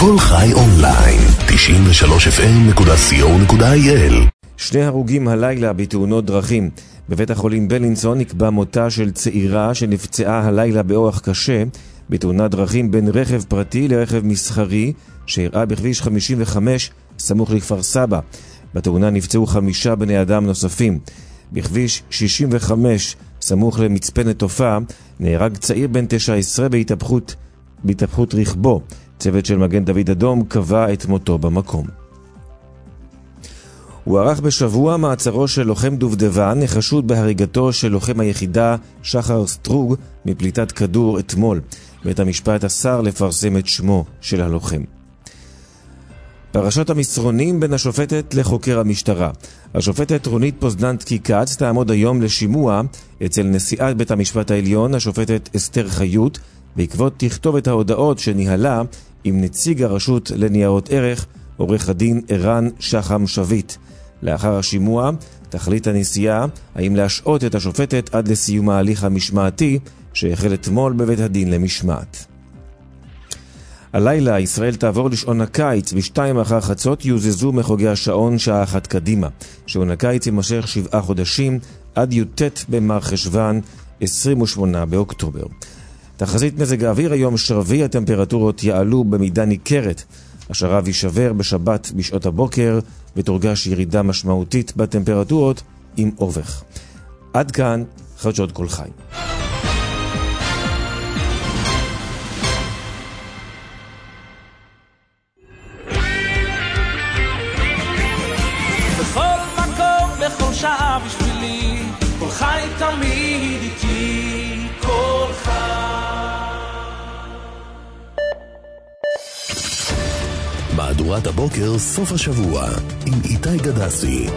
כל חי אונליין, 93fm.co.il. 2 הרוגים הלילה בתאונות דרכים. בבית החולים בלינסון נקבע מותה של צעירה שנפצעה הלילה באורח קשה בתאונת דרכים בין רכב פרטי לרכב מסחרי שאירעה בכביש 55 סמוך לכפר סבא. בתאונה נפצעו 5 בני אדם נוספים. בכביש 65 סמוך למצפנת תופעה נהרג צעיר בן 19 בהתהפכות רכבו. צוות של מגן דוד אדום קבע את מותו במקום. הוא ערך בשבוע מעצרו של לוחם דובדבן החשוד בהריגתו של לוחם היחידה שחר סטרוג מפליטת כדור אתמול. בית המשפט אסר לפרסם את שמו של הלוחם. פרשת המסרונים בין השופטת לחוקר המשטרה. השופטת רונית פוזננסקי קץ תעמוד היום לשימוע אצל נשיאת בית המשפט העליון, השופטת אסתר חיות, בעקבות תכתובת ההודעות שניהלה עם נציג הרשות לניירות ערך, עורך הדין ערן שחם שביט. לאחר השימוע תחליט הנשיאה האם להשעות את השופטת עד לסיום ההליך המשמעתי שהחל אתמול בבית הדין למשמעת. הלילה ישראל תעבור לשעון הקיץ. ב-2 אחר חצות יוזזו מחוגי השעון שעה אחת קדימה. שעון הקיץ יימשך 7 חודשים עד י"ט במר חשוון 28 באוקטובר. תחזית מזג האוויר היום שרבי, הטמפרטורות יעלו במידה ניכרת. השרב יישבר בשבת בשעות הבוקר ותורגש ירידה משמעותית בטמפרטורות עם אובך. עד כאן חדשות כל חי. בכל מקום, בכל שעה בשבילי, כל חי תמיד איתי, כל חי. מהדורת הבוקר סוף השבוע עם איתי גדסי.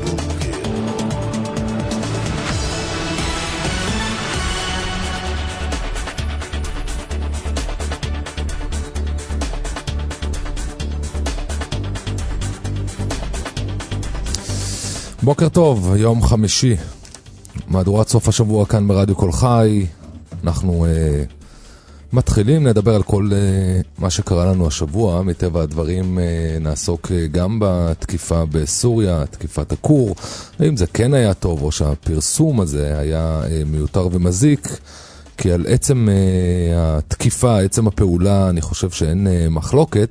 בוקר טוב, יום חמישי, מהדורת סוף השבוע כאן ברדיו כל חי. אנחנו מתחילים לדבר על כל מה שקרה לנו השבוע. מטבע הדברים נעסוק גם בתקיפה בסוריה, תקיפת הכור, האם זה כן היה טוב או שהפרסום הזה היה מיותר ומזיק, כי על עצם התקיפה, עצם הפעולה, אני חושב שאין מחלוקת.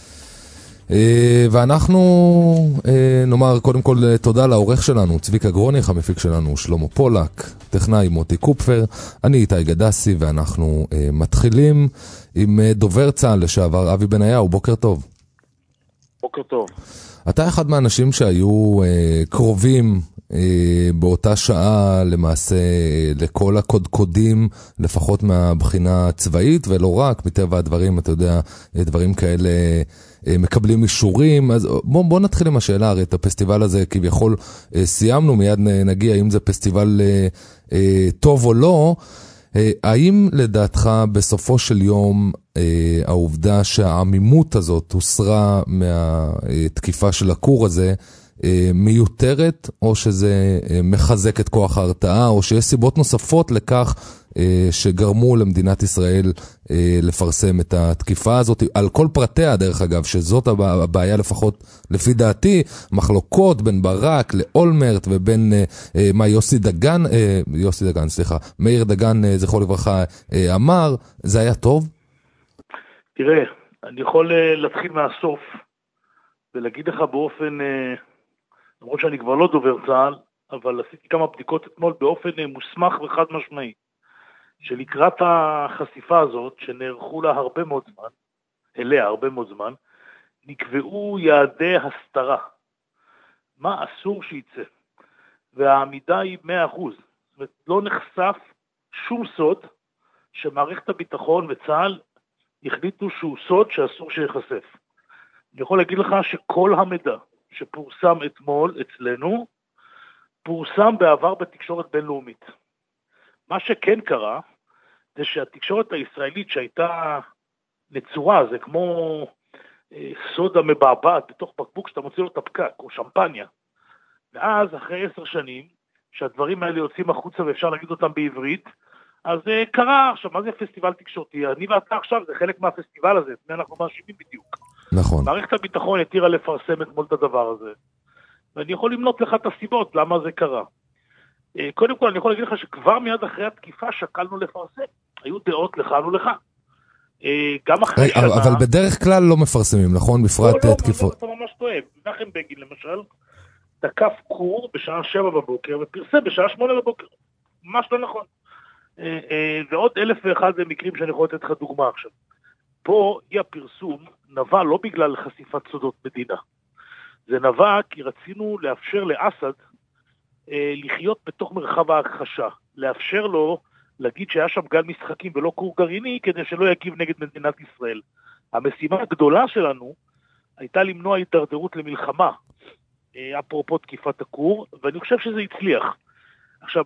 ואנחנו נאמר קודם כל תודה לעורך שלנו צביקה גרוניך, המפיק שלנו שלמה פולק, טכנאי מוטי קופפר, אני איתי גדסי, ואנחנו מתחילים עם דובר צה"ל לשעבר אבי בניהו. בוקר טוב. בוקר טוב. אתה אחד מהאנשים שהיו קרובים באותה שעה למעשה לכל הקודקודים, לפחות מהבחינה הצבאית, ולא רק, מטבע הדברים, אתה יודע, דברים כאלה מקבלים אישורים. אז בוא נתחיל עם השאלה, הרי את הפסטיבל הזה כביכול סיימנו, מיד נגיע אם זה פסטיבל טוב או לא. האם לדעתך בסופו של יום העובדה שהעמימות הזאת הוסרה מהתקיפה של הכור הזה מיותרת, או שזה מחזק את כוח ההרתעה, או שיש סיבות נוספות לכך שגרמו למדינת ישראל לפרסם את התקיפה הזאת על כל פרטיה, דרך אגב, שזאת הבעיה לפחות לפי דעתי, מחלוקות בין ברק לאולמרט ובין מאיר דגן זכרו לברכה אמר, זה היה טוב? תראה, אני יכול להתחיל מהסוף ולהגיד לך באופן, למרות שאני כבר לא דובר צה"ל, אבל עשיתי כמה בדיקות אתמול באופן מוסמך וחד משמעי, שלקראת החשיפה הזאת, שנערכו לה הרבה מאוד זמן, נקבעו יעדי הסתרה. מה אסור שייצא? והעמידה היא 100%. זאת אומרת, לא נחשף שום סוד שמערכת הביטחון וצה"ל החליטו שהוא סוד שאסור שיחשף. אני יכול להגיד לך שכל המידע שפורסם אתמול אצלנו, פורסם בעבר בתקשורת בינלאומית. מה שכן קרה, זה שהתקשורת הישראלית שהייתה נצורה, זה כמו סודה מבעבעת בתוך בקבוק שאתה מוציא לו את הפקק, או שמפניה. ואז אחרי 10 שנים, שהדברים האלה יוצאים החוצה ואפשר להגיד אותם בעברית, אז קרה עכשיו, מה זה פסטיבל תקשורתי? אני ואתה עכשיו, זה חלק מהפסטיבל הזה, את מי אנחנו מאשימים בדיוק. נכון. מערכת הביטחון התירה לפרסם אתמול את הדבר הזה. ואני יכול למנות לך את הסיבות למה זה קרה. קודם כל, אני יכול להגיד לך שכבר מיד אחרי התקיפה שקלנו לפרסם. היו דעות לכאן ולכאן. גם אחרי שנה... אבל בדרך כלל לא מפרסמים, נכון? בפרט תקיפות. אתה ממש טועה. מנחם בגין, למשל, תקף קור בשעה 7 בבוקר, ופרסם בשעה 8 בבוקר. ממש לא נכון. ועוד 1,001 מקרים שאני יכול לתת לך דוגמה עכשיו. פה אי הפרסום נבע לא בגלל חשיפת סודות מדינה. זה נבע כי רצינו לאפשר לאסד לחיות בתוך מרחב ההכחשה. לאפשר לו להגיד שהיה שם גל משחקים ולא כור גרעיני, כדי שלא יגיב נגד מדינת ישראל. המשימה הגדולה שלנו הייתה למנוע הידרדרות למלחמה, אפרופו תקיפת הכור, ואני חושב שזה הצליח. עכשיו,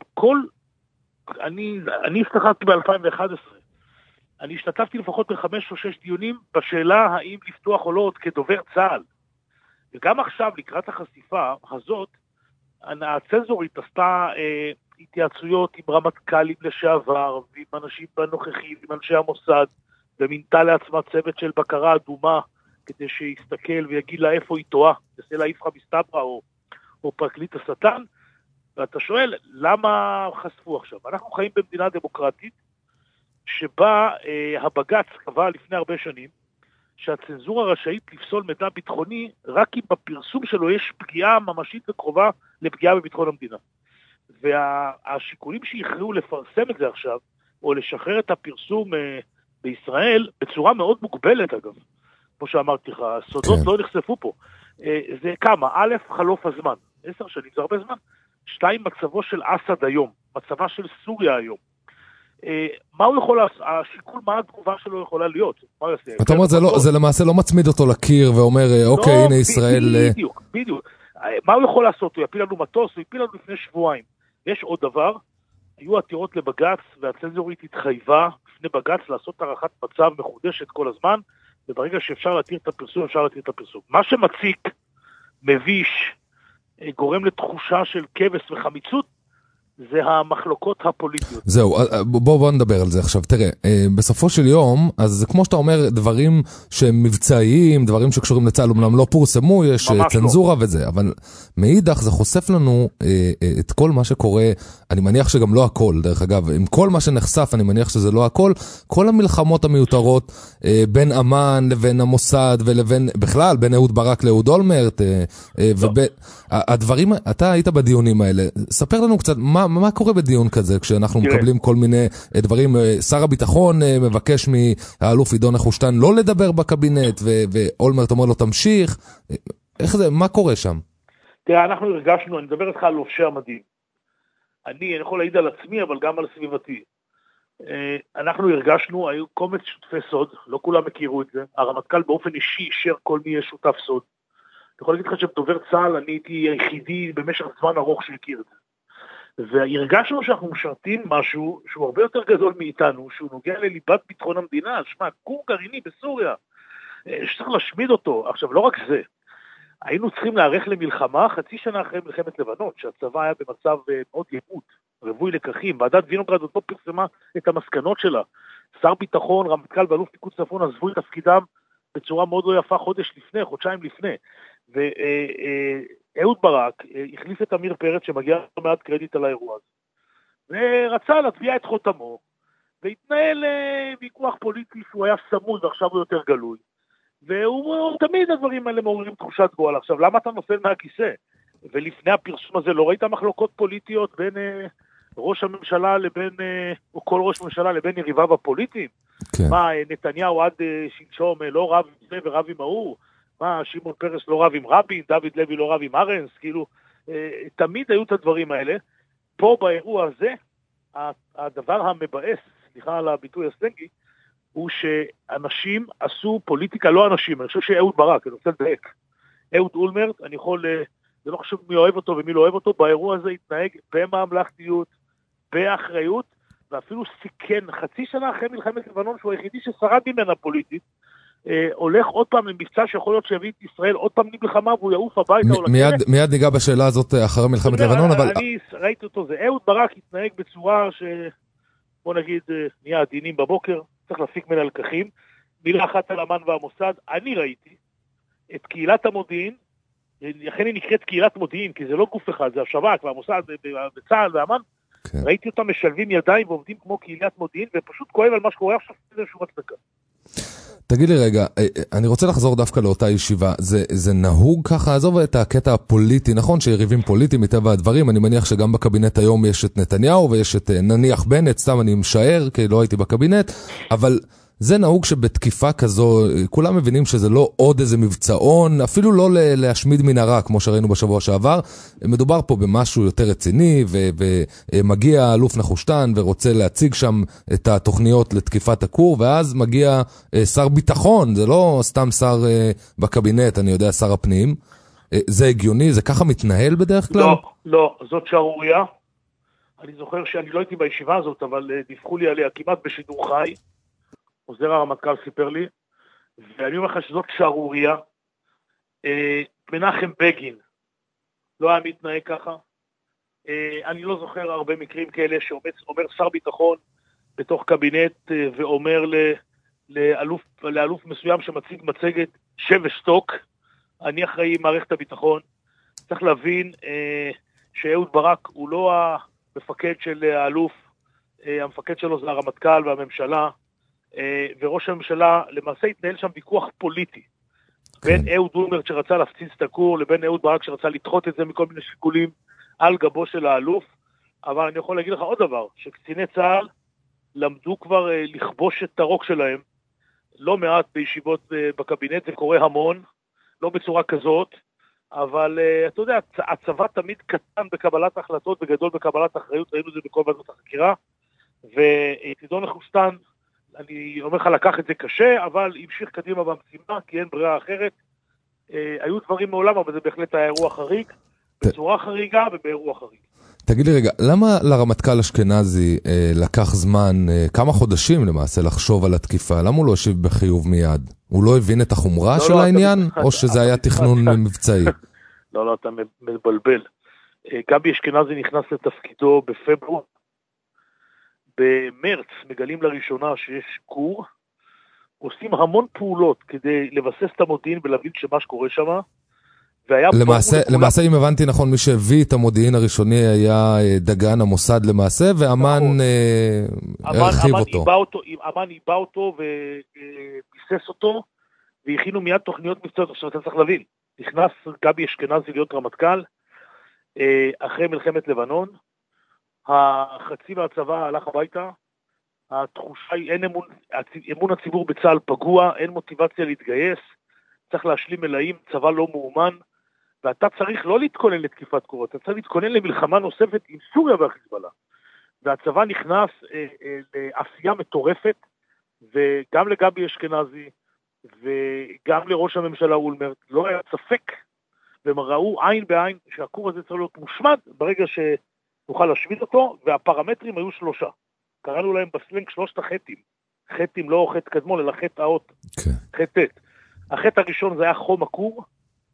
אני השתתפתי ב-2011, אני השתתפתי לפחות ב5 או 6 דיונים בשאלה האם לפתוח או לא עוד כדובר צה"ל. וגם עכשיו, לקראת החשיפה הזאת, הצנזורית עשתה התייעצויות עם רמטכ"לים לשעבר, ועם אנשים בנוכחים, עם אנשי המוסד, ומינתה לעצמה צוות של בקרה אדומה, כדי שיסתכל ויגיד לה איפה היא טועה, יעשה לה איפכא מסתברא או פרקליט השטן, ואתה שואל, למה חשפו עכשיו? אנחנו חיים במדינה דמוקרטית, שבה הבג"ץ קבע לפני הרבה שנים, שהצנזורה רשאית לפסול מידע ביטחוני, רק אם בפרסום שלו יש פגיעה ממשית וקרובה לפגיעה בביטחון המדינה. והשיקולים שהכריעו לפרסם את זה עכשיו, או לשחרר את הפרסום בישראל, בצורה מאוד מוגבלת אגב, כמו שאמרתי לך, הסודות לא נחשפו פה. זה כמה? א', חלוף הזמן. 10 שנים זה הרבה זמן. 2, מצבו של אסד היום, מצבה של סוריה היום. מה הוא יכול לעשות? השיקול, מה התגובה שלו יכולה להיות? אתה אומר, זה למעשה לא מצמיד אותו לקיר ואומר, אוקיי, הנה ישראל... בדיוק. מה הוא יכול לעשות? הוא יפיל לנו מטוס, הוא יפיל לנו לפני שבועיים. יש עוד דבר, היו עתירות לבג"ץ, והצנזורית התחייבה לפני בג"ץ לעשות הערכת מצב מחודשת כל הזמן, וברגע שאפשר להתיר את הפרסום, אפשר להתיר את הפרסום. מה שמציק, מביש, גורם לתחושה של כבש וחמיצות, זה המחלוקות הפוליטיות. זהו, בוא נדבר על זה עכשיו. תראה, בסופו של יום, אז כמו שאתה אומר, דברים שהם מבצעיים, דברים שקשורים לצה"ל, אומנם לא פורסמו, יש צנזורה וזה, אבל מאידך זה חושף לנו את כל מה שקורה, אני מניח שגם לא הכל, דרך אגב, עם כל מה שנחשף, אני מניח שזה לא הכל, כל המלחמות המיותרות, בין אמן לבין המוסד, ולבין, בכלל, בין אהוד ברק לאהוד אולמרט, הדברים, אתה היית בדיונים האלה, ספר לנו קצת, מה קורה בדיון כזה, כשאנחנו מקבלים כל מיני דברים, שר הביטחון מבקש מהאלוף עידו נחושתן לא לדבר בקבינט, ואולמרט אומר לו תמשיך, איך זה, מה קורה שם? תראה, אנחנו הרגשנו, אני מדבר איתך על לובשי המדים, אני יכול להעיד על עצמי, אבל גם על סביבתי, אנחנו הרגשנו, היו קומץ שותפי סוד, לא כולם הכירו את זה, הרמטכ"ל באופן אישי אישר כל מי שותף סוד, אני יכול להגיד לך שבדובר צה"ל, אני הייתי היחידי במשך זמן ארוך שהכיר את זה, והרגשנו שאנחנו משרתים משהו שהוא הרבה יותר גדול מאיתנו, שהוא נוגע לליבת ביטחון המדינה, שמה, כור גרעיני בסוריה, שצריך להשמיד אותו. עכשיו, לא רק זה, היינו צריכים להיערך למלחמה חצי שנה אחרי מלחמת לבנון, שהצבא היה במצב מאוד ימות, רווי לקחים, ועדת וינוגרד עוד לא פרסמה את המסקנות שלה. שר ביטחון, רמטכ"ל ואלוף פיקוד צפון עזבו את תפקידם בצורה מאוד לא יפה חודשיים לפני. אהוד ברק החליף את אמיר פרץ שמגיע מעט קרדיט על האירוע הזה, ורצה להטביע את חותמו, והתנהל ויכוח פוליטי שהוא היה סמוד ועכשיו הוא יותר גלוי, והוא תמיד הדברים האלה מעוררים תחושת גועל. עכשיו, למה אתה נופל מהכיסא? ולפני הפרסום הזה לא ראית מחלוקות פוליטיות בין ראש הממשלה לבין, או כל ראש ממשלה לבין יריביו הפוליטיים? כן. מה, נתניהו עד שלשום לא רב עם זה ורב עם ההוא? מה, שמעון פרס לא רב עם רבין, דוד לוי לא רב עם ארנס, כאילו, תמיד היו את הדברים האלה. פה באירוע הזה, הדבר המבאס, סליחה על הביטוי הסלנגי, הוא שאנשים עשו פוליטיקה, לא אנשים, אני חושב שאהוד ברק, אני רוצה לדייק, אהוד אולמרט, אני יכול, זה לא חשוב מי אוהב אותו ומי לא אוהב אותו, באירוע הזה התנהג בממלכתיות, באחריות, ואפילו סיכן חצי שנה אחרי מלחמת לבנון, שהוא היחידי ששרד ממנה פוליטית, הולך עוד פעם למבצע שיכול להיות שיביא את ישראל עוד פעם למלחמה והוא יעוף הביתה. מיד ניגע בשאלה הזאת אחרי מלחמת לבנון, אבל... אני ראיתי אותו, זה אהוד ברק התנהג בצורה בוא נגיד, נהיה עדינים בבוקר, צריך להפיק מן הלקחים, מילה אחת על אמן והמוסד, אני ראיתי, את קהילת המודיעין, לכן היא נקראת קהילת מודיעין, כי זה לא גוף אחד, זה השב"כ והמוסד וצה"ל והאמן, כן. ראיתי אותם משלבים ידיים ועובדים כמו קהילת מודיעין, ופשוט כואב על מה שקורה עכשיו, זה שום הצדקה. תגיד לי רגע, אני רוצה לחזור דווקא לאותה ישיבה, זה נהוג ככה, עזוב את הקטע הפוליטי, נכון שיריבים פוליטיים מטבע הדברים, אני מניח שגם בקבינט היום יש את נתניהו ויש את נניח בנט, סתם אני משער, כי לא הייתי בקבינט, אבל זה נהוג שבתקיפה כזו, כולם מבינים שזה לא עוד איזה מבצעון, אפילו לא להשמיד מנהרה, כמו שראינו בשבוע שעבר, מדובר פה במשהו יותר רציני, ומגיע אלוף נחושתן ורוצה להציג שם את התוכניות לתקיפת הכור, ואז מגיע שר ביטחון, זה לא סתם שר בקבינט, אני יודע, שר הפנים, זה הגיוני, זה ככה מתנהל בדרך כלל? לא, זאת שערוריה, אני זוכר שאני לא הייתי בישיבה הזאת, אבל דיווחו לי עליה כמעט בשידור חי, עוזר הרמטכ"ל סיפר לי, ואני אומר לך שזאת שערוריה, מנחם בגין לא היה מתנהג ככה, אני לא זוכר הרבה מקרים כאלה שאומר שר ביטחון בתוך קבינט ואומר לאלוף מסוים שמציג מצגת שב ושתוק, אני אחראי מערכת הביטחון. צריך להבין שאהוד ברק הוא לא המפקד של האלוף, המפקד שלו זה הרמטכ"ל והממשלה, וראש הממשלה למעשה התנהל שם ויכוח פוליטי בין אהוד אולמרט שרצה להפציץ את הכור לבין אהוד ברק שרצה לדחות את זה מכל מיני שיקולים על גבו של האלוף. אבל אני יכול להגיד לך עוד דבר, שקציני צה"ל למדו כבר לכבוש את הרוק שלהם לא מעט בישיבות בקבינט, זה קורה המון, לא בצורה כזאת, אבל אתה יודע, הצבא תמיד קטן בקבלת החלטות וגדול בקבלת אחריות, ראינו את זה בכל ועדות החקירה, ותדעון נחושתן, אני אומר לך, לקח את זה קשה, אבל המשיך קדימה במשימה, כי אין ברירה אחרת. היו דברים מעולם, אבל זה בהחלט היה אירוע חריג, בצורה חריגה ובאירוע חריג. תגיד לי רגע, למה לרמטכ"ל אשכנזי לקח זמן, כמה חודשים למעשה, לחשוב על התקיפה? למה הוא לא השיב בחיוב מיד? הוא לא הבין את החומרה של העניין? או שזה היה תכנון מבצעי? לא, אתה מבלבל. גבי אשכנזי נכנס לתפקידו בפברואר. במרץ מגלים לראשונה שיש כור, עושים המון פעולות כדי לבסס את המודיעין ולהבין שמה שקורה שם, למעשה אם הבנתי נכון, מי שהביא את המודיעין הראשוני היה דגן המוסד למעשה, ואמן הרחיב אותו. אמן איבא אותו וביסס אותו, והכינו מיד תוכניות מבצעיות. עכשיו אתה צריך להבין, נכנס גבי אשכנזי להיות רמטכ"ל, אחרי מלחמת לבנון, החצי מהצבא הלך הביתה, התחושה היא אין אמון הציבור בצה"ל פגוע, אין מוטיבציה להתגייס, צריך להשלים מלאים, צבא לא מאומן, ואתה צריך לא להתכונן לתקיפת כורות, אתה צריך להתכונן למלחמה נוספת עם סוריה והחיזבאללה. והצבא נכנס לעשייה מטורפת, וגם לגבי אשכנזי, וגם לראש הממשלה אולמרט, לא היה ספק, והם ראו עין בעין שהכור הזה צריך להיות מושמד, ברגע שנוכל להשמיד אותו, והפרמטרים היו 3. קראנו להם בסלנג 3 החטים. חטים לא חט קדמון, אלא חט האות. חט ט'. החטא הראשון זה היה חום הכור,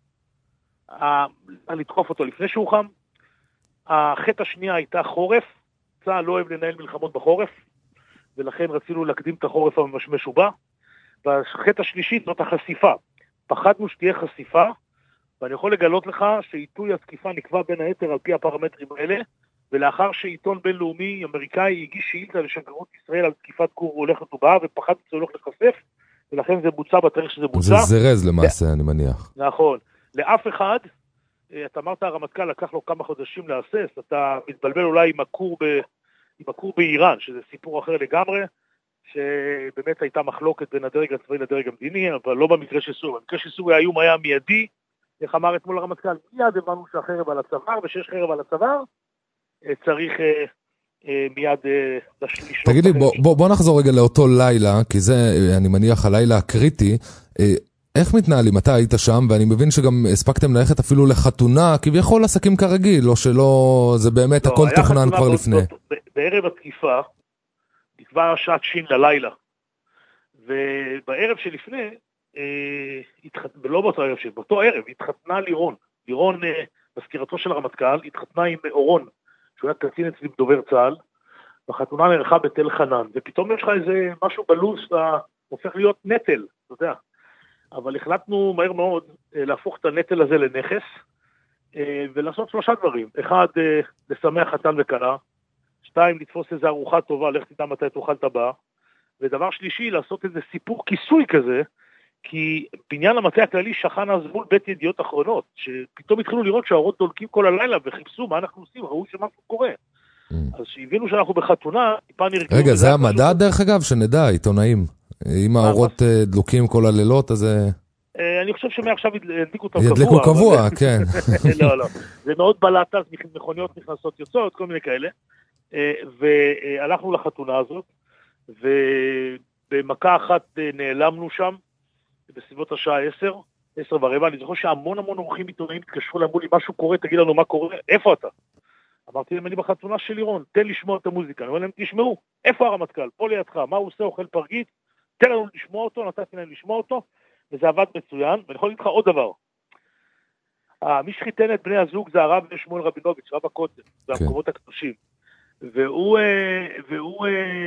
לתקוף אותו לפני שהוא חם. החטא השנייה הייתה חורף, צה"ל לא אוהב לנהל מלחמות בחורף, ולכן רצינו להקדים את החורף המשמש ובא. והחטא השלישית זאת החשיפה, פחדנו שתהיה חשיפה, ואני יכול לגלות לך שעיתוי התקיפה נקבע בין היתר על פי הפרמטרים האלה, ולאחר שעיתון בינלאומי אמריקאי הגיש שאילתה לשגרירות ישראל על תקיפת כור הולכת ובאה, ופחד שזה הולך לחשף, ולכן זה בוצע בתאריך שזה בוצע. זה זרז למעשה, אני מניח. נכון. לאף אחד, אתה אמרת הרמטכ"ל לקח לו כמה חודשים להסס, אתה מתבלבל אולי עם הכור באיראן, שזה סיפור אחר לגמרי, שבאמת הייתה מחלוקת בין הדרג הצבאי לדרג המדיני, אבל לא במקרה של סוריה. במקרה של סוריה האיום היה מיידי, איך אמר אתמול הרמטכ"ל, מיד הבנו שהחרב על הצוואר, ושיש חרב על הצוואר, צריך מיד לשלוט. תגיד לי, בוא נחזור רגע לאותו לילה, כי זה, אני מניח, הלילה הקריטי. איך מתנהלים? אתה היית שם, ואני מבין שגם הספקתם ללכת אפילו לחתונה, כביכול עסקים כרגיל, לא שלא, זה באמת הכל תוכנן כבר לפני. בערב התקיפה, נקבע שעת שין ללילה, ובערב שלפני, ולא באותו ערב שין, באותו ערב התחתנה לירון. לירון, מזכירתו של הרמטכ"ל, התחתנה עם אורון, שהוא היה קצין אצלי בדובר צה"ל, והחתונה נערכה בתל חנן, ופתאום יש לך איזה משהו בלו"ז, אתה הופך להיות נטל, אתה יודע. אבל החלטנו מהר מאוד להפוך את הנטל הזה לנכס, ולעשות 3 דברים. 1, לשמח חתן וכלה. 2, לתפוס איזו ארוחה טובה, לך תדע מתי תאכל את הבא. ודבר שלישי, לעשות איזה סיפור כיסוי כזה, כי בניין המטה הכללי שכן אז מול בית ידיעות אחרונות, שפתאום התחילו לראות שהאורות דולקים כל הלילה, וחיפשו מה אנחנו עושים, ראו שמשהו קורה. אז שהבינו שאנחנו בחתונה, טיפה נרגעו. רגע, זה המדע דרך אגב, שנדע, עיתונאים. אם האורות דלוקים כל הלילות, אז... אני חושב שמעכשיו ידליקו אותם ידליקו קבוע, כן. לא. זה מאוד בלט, אז מכוניות נכנסות יוצאות, כל מיני כאלה. והלכנו לחתונה הזאת, ובמכה אחת נעלמנו שם, בסביבות השעה 10:15, אני זוכר שהמון אורחים עיתונאים התקשרו, אמרו לי, משהו קורה, תגיד לנו מה קורה, איפה אתה? אמרתי להם, אני בחתונה של לירון, תן לשמוע את המוזיקה. אני אומר להם, תשמעו, איפה הרמטכ"ל? פה לידך, מה הוא עושה, אוכל פרגית? תן לנו לשמוע אותו, נתתי להם לשמוע אותו, וזה עבד מצוין. ואני יכול להגיד לך עוד דבר. מי שחיתן את בני הזוג זה הרב שמואל רבינוביץ', רב הכותל, זה המקומות הקדושים. והוא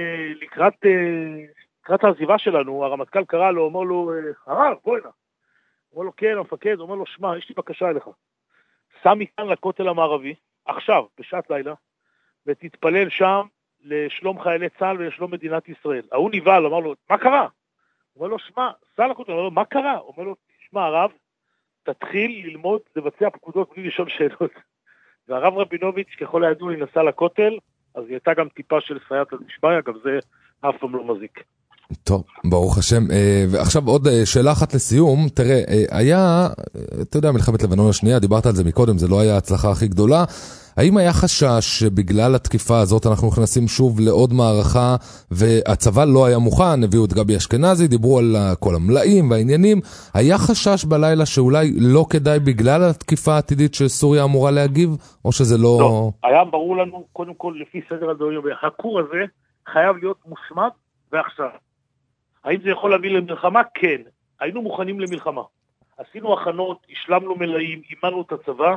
לקראת העזיבה שלנו, הרמטכ"ל קרא לו, אומר לו, הרב, בוא הנה. אומר לו, כן, המפקד, אומר לו, שמע, יש לי בקשה אליך. סע מכאן לכותל המערבי, עכשיו, בשעת לילה, ותתפלל שם לשלום חיילי צה"ל ולשלום מדינת ישראל. ההוא נבהל, אמר לו, מה קרה? אומר לו, שמע, סע לכותל, אומר לו, מה קרה? אומר לו, שמע, הרב, תתחיל ללמוד, לבצע פקודות בלי לשאול שאלות. והרב רבינוביץ' ככל הידוע לי נסע לכותל, אז היא הייתה גם טיפה של סייעתא דשמיא, גם זה אף פעם לא מזיק. טוב, ברוך השם. ועכשיו עוד שאלה אחת לסיום. תראה, היה, אתה יודע, מלחמת לבנון השנייה, דיברת על זה מקודם, זה לא היה ההצלחה הכי גדולה. האם היה חשש שבגלל התקיפה הזאת אנחנו נכנסים שוב לעוד מערכה, והצבא לא היה מוכן, הביאו את גבי אשכנזי, דיברו על כל המלאים והעניינים. היה חשש בלילה שאולי לא כדאי בגלל התקיפה העתידית שסוריה אמורה להגיב, או שזה לא... לא, היה ברור לנו, קודם כל, לפי סדר הדברים, הכור הזה חייב להיות מושמד ועכשיו. האם זה יכול להביא למלחמה? כן. היינו מוכנים למלחמה. עשינו הכנות, השלמנו מלאים, אימנו את הצבא.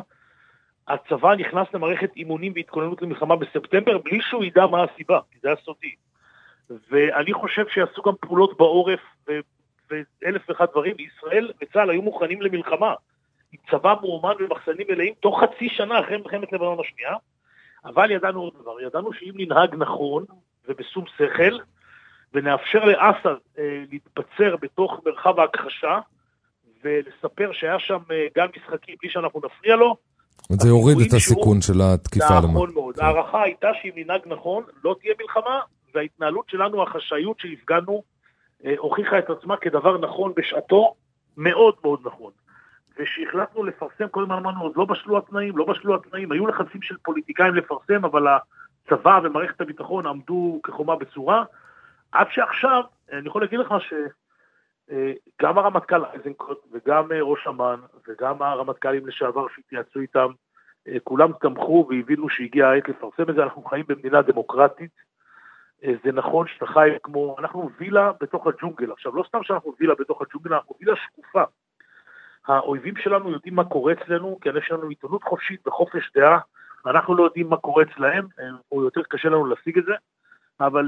הצבא נכנס למערכת אימונים והתכוננות למלחמה בספטמבר, בלי שהוא ידע מה הסיבה, כי זה היה סודי. ואני חושב שיעשו גם פעולות בעורף ואלף ואחד דברים. ישראל וצה"ל היו מוכנים למלחמה. צבא מאומן ומחסנים מלאים תוך חצי שנה אחרי מלחמת לבנון השנייה. אבל ידענו עוד דבר, ידענו שאם ננהג נכון ובשום שכל, ונאפשר לאסד להתבצר בתוך מרחב ההכחשה, ולספר שהיה שם גן משחקים בלי שאנחנו נפריע לו. זה יוריד את הסיכון של התקיפה. נכון מאוד. ההערכה הייתה שאם ננהג נכון, לא תהיה מלחמה, וההתנהלות שלנו, החשאיות שהפגנו, הוכיחה את עצמה כדבר נכון בשעתו, מאוד מאוד נכון. ושהחלטנו לפרסם, כל הזמן אמרנו, עוד לא בשלו התנאים, היו לחצים של פוליטיקאים לפרסם, אבל הצבא ומערכת הביטחון עמדו כחומה בצורה, עד שעכשיו, אני יכול להגיד לך שגם הרמטכ"ל איזנקוט וגם ראש אמ"ן וגם הרמטכ"לים לשעבר שהתייעצו איתם, כולם תמכו והבינו שהגיעה העת לפרסם את זה. אנחנו חיים במדינה דמוקרטית, זה נכון שאתה חי כמו, אנחנו וילה בתוך הג'ונגל. עכשיו, לא סתם שאנחנו וילה בתוך הג'ונגל, אנחנו וילה שקופה. האויבים שלנו יודעים מה קורה אצלנו, כי יש לנו עיתונות חופשית וחופש דעה, אנחנו לא יודעים מה קורה אצלהם, או יותר קשה לנו להשיג את זה, אבל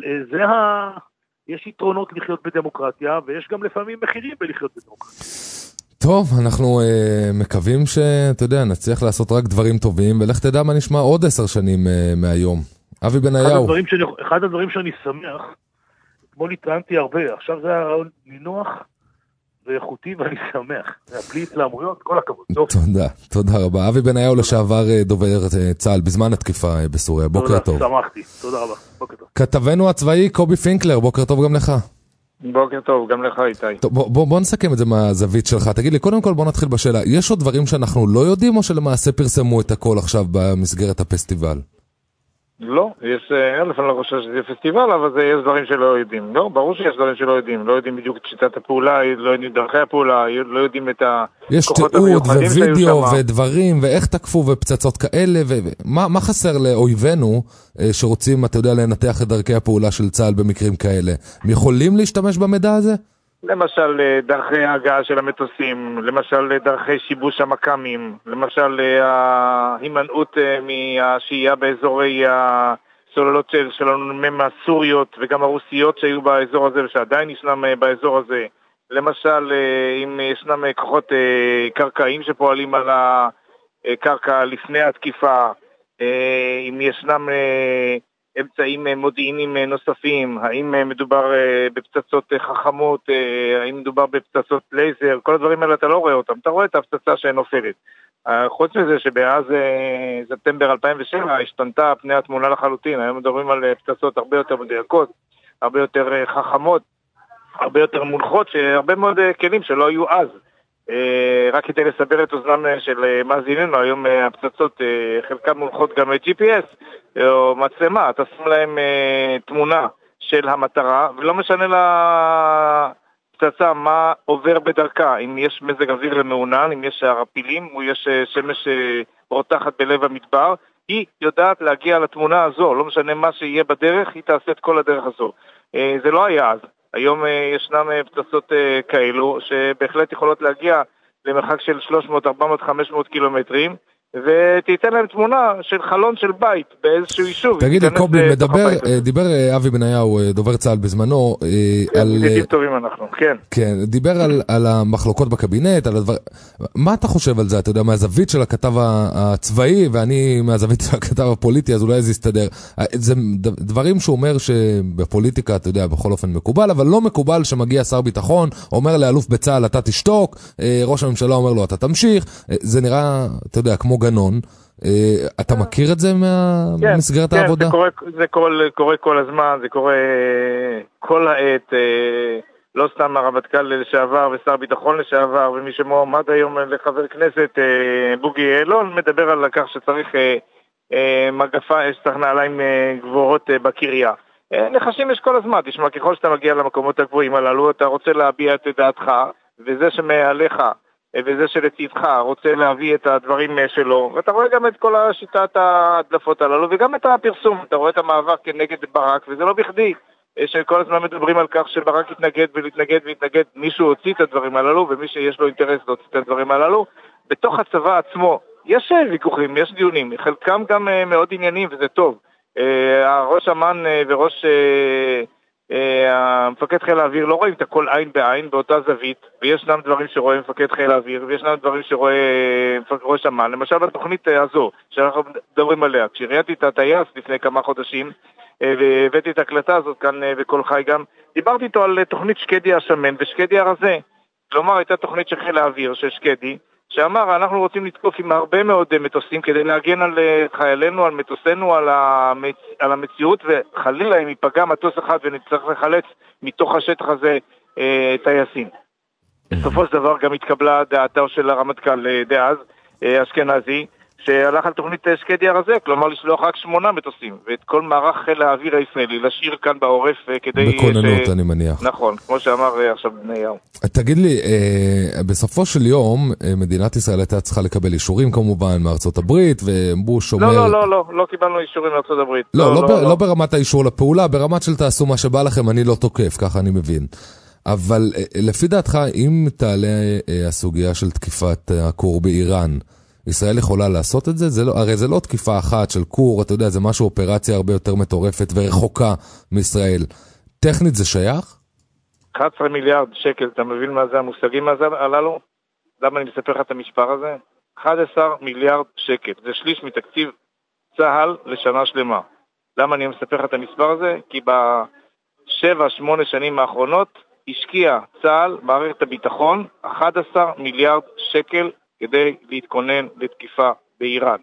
יש יתרונות לחיות בדמוקרטיה, ויש גם לפעמים מחירים בלחיות בדמוקרטיה. טוב, אנחנו מקווים שאתה יודע, נצליח לעשות רק דברים טובים, ולך תדע מה נשמע עוד 10 שנים מהיום. אבי בניהו. אחד הדברים שאני שמח, אתמול התראיינתי הרבה, עכשיו זה הרעיון נינוח ואיכותי ואני שמח. בלי התלהמויות, כל הכבוד. תודה רבה. אבי בניהו לשעבר דובר צה"ל בזמן התקיפה בסוריה. בוקר טוב. שמחתי, תודה רבה. בוקר טוב. כתבנו הצבאי קובי פינקלר, בוקר טוב גם לך. בוקר טוב, גם לך איתי. טוב, בוא נסכם את זה מהזווית שלך. תגיד לי, קודם כל בוא נתחיל בשאלה, יש עוד דברים שאנחנו לא יודעים או שלמעשה פרסמו את הכל עכשיו במסגרת הפסטיבל? לא, יש, אלף אני לא חושב שזה פסטיבל, אבל יש דברים שלא יודעים. לא, ברור שיש דברים שלא יודעים. לא יודעים בדיוק את שיטת הפעולה, לא יודעים דרכי הפעולה, לא יודעים את הכוחות המיוחדים שהיו שם. יש תיעוד ווידאו ודברים, ואיך תקפו ופצצות כאלה, מה חסר לאויבינו שרוצים, אתה יודע, לנתח את דרכי הפעולה של צה"ל במקרים כאלה? הם יכולים להשתמש במידע הזה? למשל דרכי ההגעה של המטוסים, למשל דרכי שיבוש המקמים, למשל ההימנעות מהשהייה באזורי הסוללות שלנו מהסוריות וגם הרוסיות שהיו באזור הזה ושעדיין ישנם באזור הזה, למשל, אם ישנם כוחות קרקעיים שפועלים על הקרקע לפני התקיפה, אם ישנם אמצעים מודיעיניים נוספים, האם מדובר בפצצות חכמות, האם מדובר בפצצות לייזר, כל הדברים האלה אתה לא רואה אותם, אתה רואה את הפצצה שנופלת. חוץ מזה שבאז ספטמבר 2007 השתנתה פני התמונה לחלוטין, היום מדברים על פצצות הרבה יותר מדויקות, הרבה יותר חכמות, הרבה יותר מונחות, שהרבה מאוד כלים שלא היו אז. רק כדי לסבר את אוזנם של מאזיננו, היום הפצצות חלקם מונחות גם ל-GPS או מצלמה, אתה שם להם תמונה של המטרה, ולא משנה לפצצה מה עובר בדרכה, אם יש מזג אוויר למעונן, אם יש ערפילים, או יש שמש רותחת בלב המדבר, היא יודעת להגיע לתמונה הזו, לא משנה מה שיהיה בדרך, היא תעשה את כל הדרך הזו. זה לא היה אז. היום ישנם פצצות כאלו שבהחלט יכולות להגיע למרחק של 300, 400, 500 קילומטרים, ותיתן להם תמונה של חלון של בית באיזשהו יישוב. תגיד לי, קובי, דיבר אבי בניהו, דובר צה"ל בזמנו, ידידים טובים אנחנו, כן. כן, דיבר על המחלוקות בקבינט, על הדבר... מה אתה חושב על זה? אתה יודע, מהזווית של הכתב הצבאי, ואני מהזווית של הכתב הפוליטי, אז אולי זה יסתדר. זה דברים שהוא אומר שבפוליטיקה, אתה יודע, בכל אופן מקובל, אבל לא מקובל שמגיע שר ביטחון, אומר לאלוף בצה"ל, אתה תשתוק, ראש הממשלה אומר לו, אתה תמשיך. זה נראה, אתה יודע, כמו גנון. אתה מכיר את זה ממסגרת העבודה? כן, זה קורה כל הזמן, זה קורה כל העת, לא סתם הרמטכ"ל לשעבר ושר ביטחון לשעבר, ומי שמועמד היום לחבר כנסת, בוגי יעלון, מדבר על כך שצריך מגפה, שצריך נעליים גבוהות בקריה. נחשים יש כל הזמן, תשמע, ככל שאתה מגיע למקומות הגבוהים הללו, אתה רוצה להביע את דעתך, וזה שמעליך, וזה שלצידך רוצה להביא את הדברים שלו, ואתה רואה גם את כל השיטת ההדלפות הללו, וגם את הפרסום, אתה רואה את המאבק נגד ברק, וזה לא בכדי, שכל הזמן מדברים על כך שברק יתנגד ולהתנגד, מישהו הוציא את הדברים הללו, ומי שיש לו אינטרס להוציא את הדברים הללו, בתוך הצבא עצמו, יש ויכוחים, יש דיונים, חלקם גם מאוד עניינים, וזה טוב. ראש אמן וראש המפקד חיל האוויר לא רואים את הכל עין בעין באותה זווית, וישנם דברים שרואה מפקד חיל האוויר, וישנם דברים שרואה ראש אמן. למשל בתוכנית הזו, שאנחנו מדברים עליה, כשראיתי את הטייס לפני כמה חודשים, והבאתי את ההקלטה הזאת כאן בכל חי גם, דיברתי איתו על תוכנית שקדי השמן ושקדי הרזה. כלומר, הייתה תוכנית של חיל האוויר, של שקדי, שאמר, אנחנו רוצים לתקוף עם הרבה מאוד מטוסים כדי להגן על חיילינו, על מטוסינו, על המציאות, וחלילה אם ייפגע מטוס אחד ונצטרך לחלץ מתוך השטח הזה טייסים. בסופו של דבר גם התקבלה דעתו של הרמטכ"ל דאז, אשכנזי, שהלך על תוכנית שקדי הרזה, כלומר לשלוח רק 8 מטוסים, ואת כל מערך חיל האוויר הישראלי, להשאיר כאן בעורף כדי... בכוננות, אני מניח. נכון, כמו שאמר עכשיו בניהו. תגיד לי, בסופו של יום, מדינת ישראל הייתה צריכה לקבל אישורים כמובן מארצות הברית, ובוש אומר... לא קיבלנו אישורים מארצות הברית. לא ברמת האישור לפעולה, ברמת של תעשו מה שבא לכם, אני לא תוקף, ככה אני מבין. אבל לפי דעתך, אם תעלה הסוגיה של תקיפת הכור באיראן, ישראל יכולה לעשות את זה? הרי זה לא תקיפה אחת של כור, אתה יודע, זה משהו, אופרציה הרבה יותר מטורפת ורחוקה מישראל. טכנית זה שייך? 11 מיליארד שקל, אתה מבין מה זה המושגים הללו? למה אני מספר לך את המשפר הזה? 11 מיליארד שקל, זה שליש מתקציב צה"ל לשנה שלמה. למה אני מספר לך את המספר הזה? כי ב7-8 שנים האחרונות השקיע צה"ל, מערכת הביטחון, 11 מיליארד שקל כדי להתכונן לתקיפה באיראן.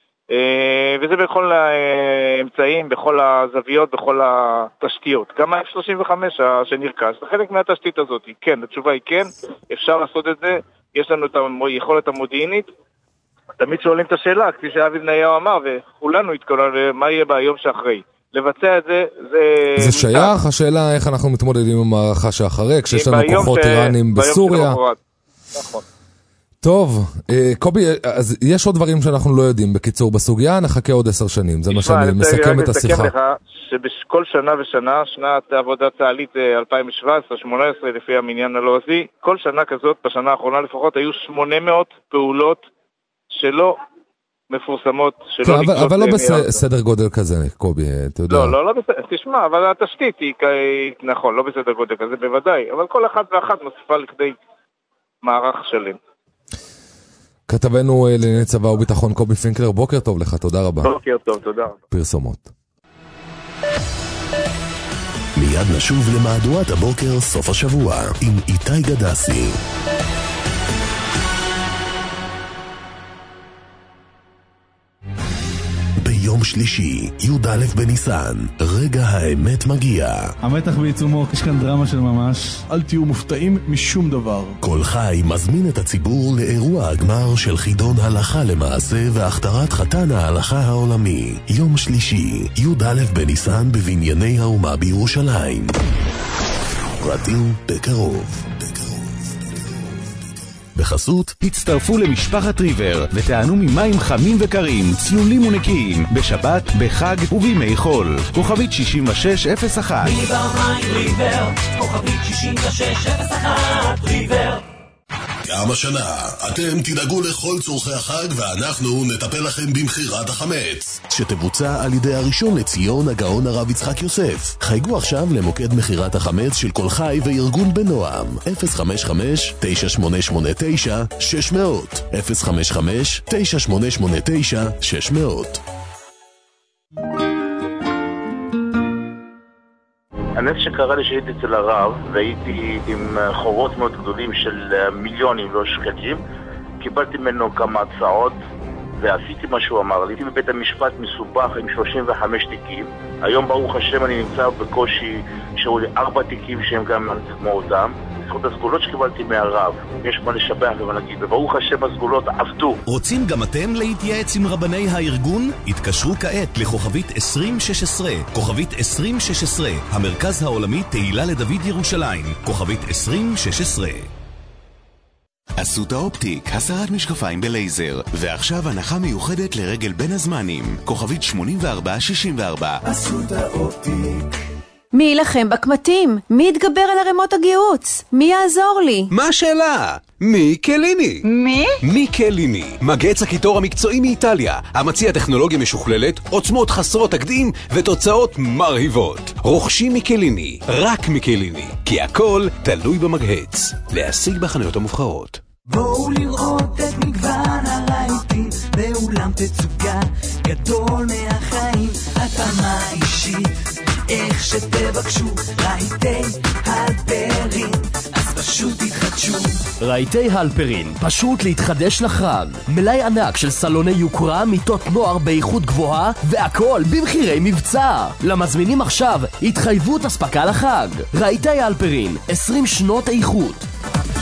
וזה בכל האמצעים, בכל הזוויות, בכל התשתיות. גם ה-F-35 שנרכש, זה חלק מהתשתית הזאת. כן, התשובה היא כן, אפשר לעשות את זה, יש לנו את היכולת המודיעינית. תמיד שואלים את השאלה, כפי שאבי בניהו אמר, וכולנו התכוננו מה יהיה ביום שאחרי. לבצע את זה, זה שייך? השאלה איך אנחנו מתמודדים עם המערכה שאחרי, כשיש לנו כוחות איראנים בסוריה. נכון. טוב, קובי, אז יש עוד דברים שאנחנו לא יודעים. בקיצור, בסוגיה נחכה עוד 10 שנים. זה מה שאני מסכם את השיחה. אני אסכם לך שבכל שנה ושנה, שנת העבודה צה"לית 2017-2018, לפי המניין הלועזי, כל שנה כזאת, בשנה האחרונה לפחות, היו 800 פעולות שלא מפורסמות שלא כן, נקצות... אבל לא בסדר גודל כזה, קובי, אתה יודע. לא בסדר, תשמע, אבל התשתית היא, נכון, לא בסדר גודל כזה בוודאי, אבל כל אחד ואחת מוסיפה לכדי מערך שלם. כתבנו לענייני צבא וביטחון קובי פינקלר, בוקר טוב לך, תודה רבה. בוקר טוב, תודה רבה. פרסומות. מיד נשוב למהדורת הבוקר סוף השבוע עם איתי גדסי. ביום שלישי, י"א בניסן, רגע האמת מגיע. המתח בעיצומו, יש כאן דרמה של ממש. אל תהיו מופתעים משום דבר. כל חי מזמין את הציבור לאירוע הגמר של חידון הלכה למעשה והכתרת חתן ההלכה העולמי. יום שלישי, י"א בניסן בבנייני האומה בירושלים. פרטים בקרוב. בחסות הצטרפו למשפחת ריבר ותענו ממים חמים וקרים, צלולים ונקיים, בשבת, בחג ובימי חול. כוכבית 6601 ריבר, כוכבית 6601 ריבר. גם השנה, אתם תדאגו לכל צורכי החג ואנחנו נטפל לכם במחירת החמץ, שתבוצע על ידי הראשון לציון הגאון הרב יצחק יוסף. חייגו עכשיו למוקד מחירת החמץ של כל חי וארגון בנועם 055-9889-600 055-9889-600. הנס שקרה לי שהייתי אצל הרב והייתי עם חובות מאוד גדולים של מיליונים לא שקלים, קיבלתי ממנו כמה הצעות ועשיתי מה שהוא אמר לי. הייתי בבית המשפט מסובך עם 35 תיקים. היום ברוך השם אני נמצא בקושי שהיו לי 4 תיקים שהם גם כמו אותם. בזכות הסגולות שקיבלתי מהרב, יש מה לשבח ומה להגיד, וברוך השם הסגולות עבדו. רוצים גם אתם להתייעץ עם רבני הארגון? התקשרו כעת לכוכבית 2016, כוכבית 2016, המרכז העולמי תהילה לדוד ירושלים, כוכבית 2016. אסותא אופטיק, הסרת משקפיים בלייזר, ועכשיו הנחה מיוחדת לרגל בין הזמנים, כוכבית 8464. אסותא אופטיק. מי ילחם בקמטים? מי יתגבר על הרמות הגיהוץ? מי יעזור לי? מה השאלה? מי קליני? מי? מי קליני, מגץ הקיטור המקצועי מאיטליה, המציע טכנולוגיה משוכללת, עוצמות חסרות תקדים ותוצאות מרהיבות. רוכשים מקליני, רק מקליני, כי הכל תלוי במגהץ. להשיג בחנויות המובחרות. בואו לראות את מגוון הרהיטים באולם תצוגה גדול מהחיים, התאמה אישית איך שתבקשו, רהיטי הלפרין, אז פשוט תתחדשו. רהיטי הלפרין, פשוט להתחדש לחג. מלאי ענק של סלוני יוקרה, מיטות נוער באיכות גבוהה, והכל במחירי מבצע. למזמינים עכשיו התחייבות הספקה לחג. רהיטי הלפרין, 20 שנות איכות. 651-7788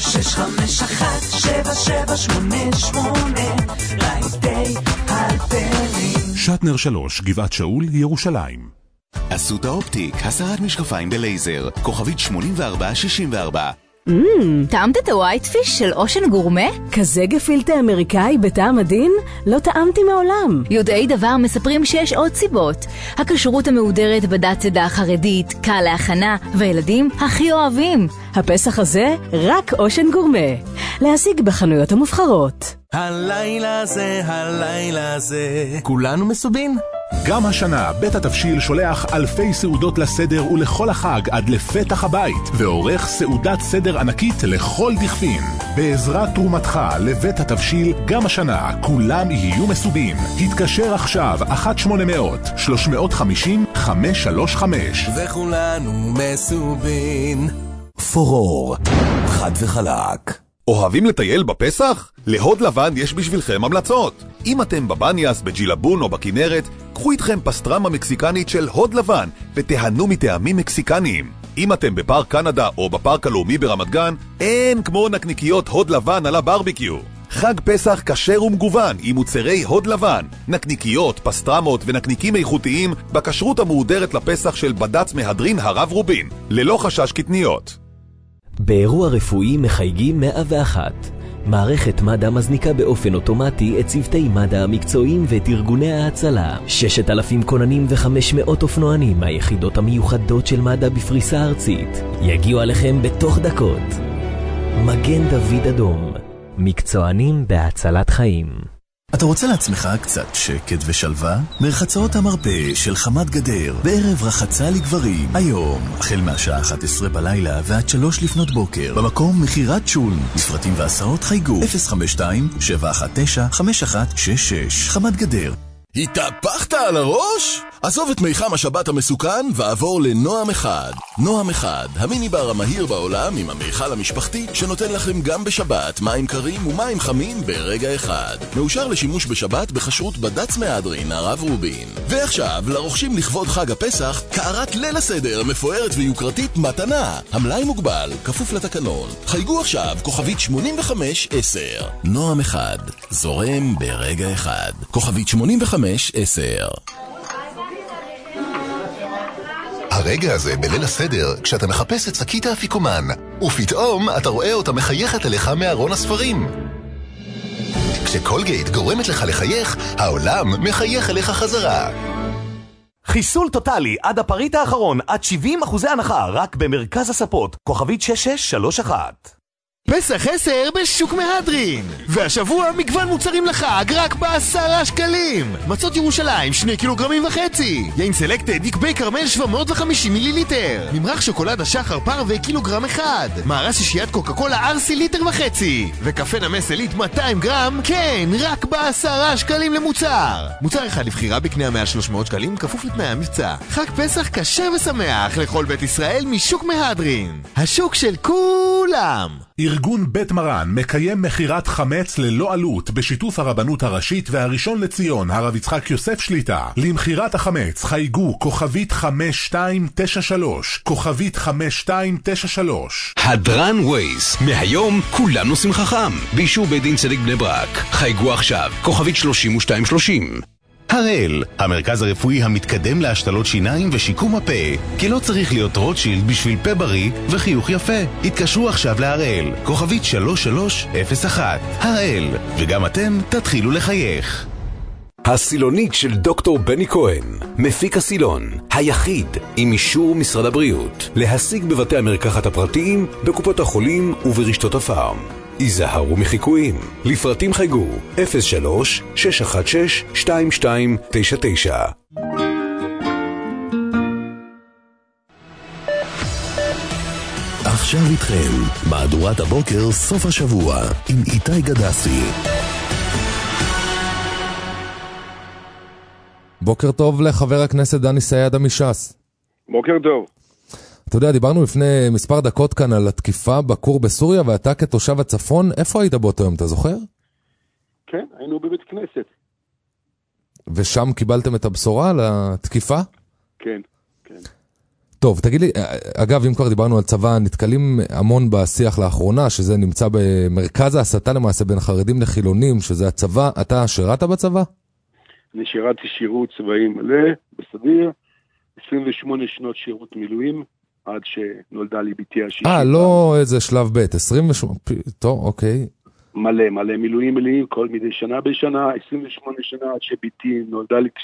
רהיטי הלפרין. שטנר 3, גבעת שאול, ירושלים. אסותא אופטיק, הסרת משקפיים בלייזר, כוכבית 8464. טעמת את הווייט פיש של אושן גורמה? כזה גפילטה אמריקאי בטעם הדין? לא טעמתי מעולם. יודעי דבר מספרים שיש עוד סיבות. הכשרות המהודרת בדת צדה חרדית, קל להכנה, והילדים הכי אוהבים. הפסח הזה רק אושן גורמה. להשיג בחנויות המובחרות. הלילה זה כולנו מסובין? גם השנה בית התבשיל שולח אלפי סעודות לסדר ולכל החג עד לפתח הבית, ועורך סעודת סדר ענקית לכל דכפין. בעזרת תרומתך לבית התבשיל גם השנה כולם יהיו מסובים. התקשר עכשיו 1-800-350-535 וכולנו מסובין. פורור, חד וחלק. אוהבים לטייל בפסח? להוד לבן יש בשבילכם המלצות. אם אתם בבניאס, בג'ילבון או בכנרת, קחו איתכם פסטרמה מקסיקנית של הוד לבן ותיהנו מטעמים מקסיקניים. אם אתם בפארק קנדה או בפארק הלאומי ברמת גן, אין כמו נקניקיות הוד לבן על הברביקיו. חג פסח כשר ומגוון עם מוצרי הוד לבן, נקניקיות, פסטרמות ונקניקים איכותיים בכשרות המהודרת לפסח של בד"ץ מהדרין הרב רובין, ללא חשש קטניות. באירוע רפואי מחייגים 101. מערכת מד"א מזניקה באופן אוטומטי את צוותי מד"א המקצועיים ואת ארגוני ההצלה. 6,000 כוננים ו500 אופנוענים מהיחידות המיוחדות של מד"א בפריסה ארצית יגיעו עליכם בתוך דקות. מגן דוד אדום, מקצוענים בהצלת חיים. אתה רוצה לעצמך קצת שקט ושלווה? מרחצאות המרפא של חמת גדר, בערב רחצה לגברים. היום, החל מהשעה 11 בלילה ועד 3 לפנות בוקר, במקום מחירת שולן. מפרטים והסעות חייגו 052-719-5166. חמת גדר. התהפכת על הראש? עזוב את מיחם השבת המסוכן ועבור לנועם אחד. נועם אחד, המיני בר המהיר בעולם עם המיכל המשפחתי שנותן לכם גם בשבת מים קרים ומים חמים ברגע אחד. מאושר לשימוש בשבת בחשרות בד"ץ מהדרין, הרב רובין. ועכשיו, לרוכשים לכבוד חג הפסח, קערת ליל הסדר מפוארת ויוקרתית מתנה. המלאי מוגבל, כפוף לתקנון. חייגו עכשיו, כוכבית 8510. נועם אחד, זורם ברגע אחד. כוכבית 8510. הרגע הזה בליל הסדר, כשאתה מחפש את שקית האפיקומן, ופתאום אתה רואה אותה מחייכת אליך מארון הספרים. כשקולגייט גורמת לך לחייך, העולם מחייך אליך חזרה. חיסול טוטלי עד הפריט האחרון, עד 70% הנחה, רק במרכז הספות, כוכבית 6631. פסח 10 בשוק מהדרין, והשבוע מגוון מוצרים לחג רק ב10 שקלים. מצות ירושלים 2.5 קילוגרמים, יין סלקטד יקבי קרמל 750 מיליליטר, ממרח שוקולדה שחר פרווה קילוגרם 1, מארז שישיית קוקה קולה ארסי 1.5 ליטר, וקפה נמס אלית 200 גרם, כן, רק ב10 שקלים למוצר. מוצר אחד לבחירה בקנייה מעל 300 שקלים, כפוף לתנאי המבצע. חג פסח כשר ושמח לכל בית ישראל משוק מהדרין, השוק של כולם. ארגון בית מרן מקיים מחירת חמץ ללא עלות בשיתוף הרבנות הראשית והראשון לציון הרב יצחק יוסף שליטה. למחירת החמץ חייגו כוכבית 5293, כוכבית 5293. הדרן ווייס, מהיום כולם נוסעים חכם, באישור בית דין צדק בני ברק. חייגו עכשיו, כוכבית 3230. הראל, המרכז הרפואי המתקדם להשתלות שיניים ושיקום הפה, כי לא צריך להיות רוטשילד בשביל פה בריא וחיוך יפה. התקשרו עכשיו להראל, כוכבית 3301. הראל, וגם אתם תתחילו לחייך. הסילונית של דוקטור בני כהן, מפיק הסילון, היחיד עם אישור משרד הבריאות, להשיג בבתי המרקחת הפרטיים, בקופות החולים וברשתות הפארם. היזהרו מחיקויים. לפרטים חייגו 03-616-2299. עכשיו איתכם, מהדורת הבוקר סוף השבוע עם איתי גדסי. בוקר טוב לחבר הכנסת דני סיידה מש"ס. בוקר טוב. אתה יודע, דיברנו לפני מספר דקות כאן על התקיפה בכור בסוריה, ואתה כתושב הצפון, איפה היית באותו יום, אתה זוכר? כן, היינו בבית כנסת. ושם קיבלתם את הבשורה על התקיפה? כן, כן. טוב, תגיד לי, אגב, אם כבר דיברנו על צבא, נתקלים המון בשיח לאחרונה, שזה נמצא במרכז ההסתה למעשה בין חרדים לחילונים, שזה הצבא. אתה שירת בצבא? אני שירתי שירות צבאי מלא, בסדיר, 28 שנות שירות מילואים, עד שנולדה לי ביתי השישית. לא איזה שלב ב', 28, טוב, אוקיי. מלא מילואים מלאים, כל מדי שנה בשנה, 28 שנה עד שביתי נולדה לי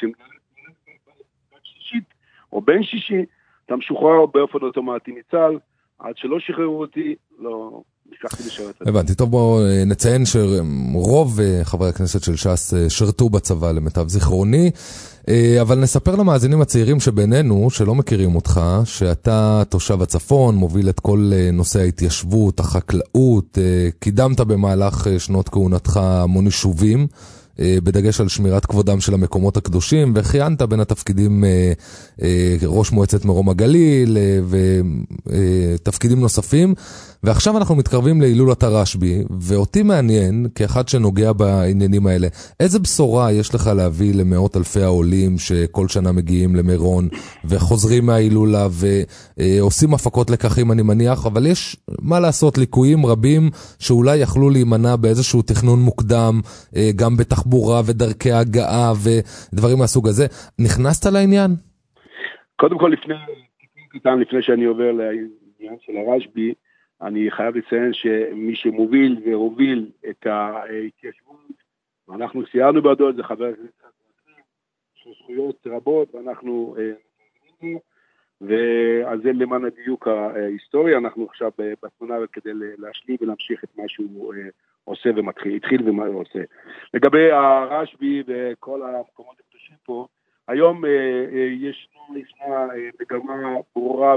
שישית, או בן שישי, אתה משוחרר באופן אוטומטי מצה"ל, עד שלא שחררו אותי, לא נשכחתי לשרת. הבנתי, טוב, בואו נציין שרוב חברי הכנסת של ש"ס שרתו בצבא למיטב זיכרוני, אבל נספר למאזינים הצעירים שבינינו, שלא מכירים אותך, שאתה תושב הצפון, מוביל את כל נושא ההתיישבות, החקלאות, קידמת במהלך שנות כהונתך המון יישובים, בדגש על שמירת כבודם של המקומות הקדושים, וכיהנת בין התפקידים ראש מועצת מרום הגליל ותפקידים נוספים, ועכשיו אנחנו מתקרבים להילולת הרשב"י, ואותי מעניין, כאחד שנוגע בעניינים האלה, איזה בשורה יש לך להביא למאות אלפי העולים שכל שנה מגיעים למירון, וחוזרים מההילולה, ועושים הפקות לקחים אני מניח, אבל יש מה לעשות, ליקויים רבים שאולי יכלו להימנע באיזשהו תכנון מוקדם, גם בתחבורה ודרכי הגעה ודברים מהסוג הזה. נכנסת לעניין? קודם כל, לפני שאני עובר לעניין של הרשב"י, אני חייב לציין שמי שמוביל והוביל את ההתיישבות, ואנחנו סיירנו בעדו, זה חבר הכנסת, יש זכויות רבות, ואנחנו ואז זה למען הדיוק ההיסטורי, אנחנו עכשיו בתמונה כדי להשלים ולהמשיך את מה שהוא עושה ומתחיל, התחיל ועושה. לגבי הרשב"י וכל המקומות הקדושים פה, היום ישנה מגמה ברורה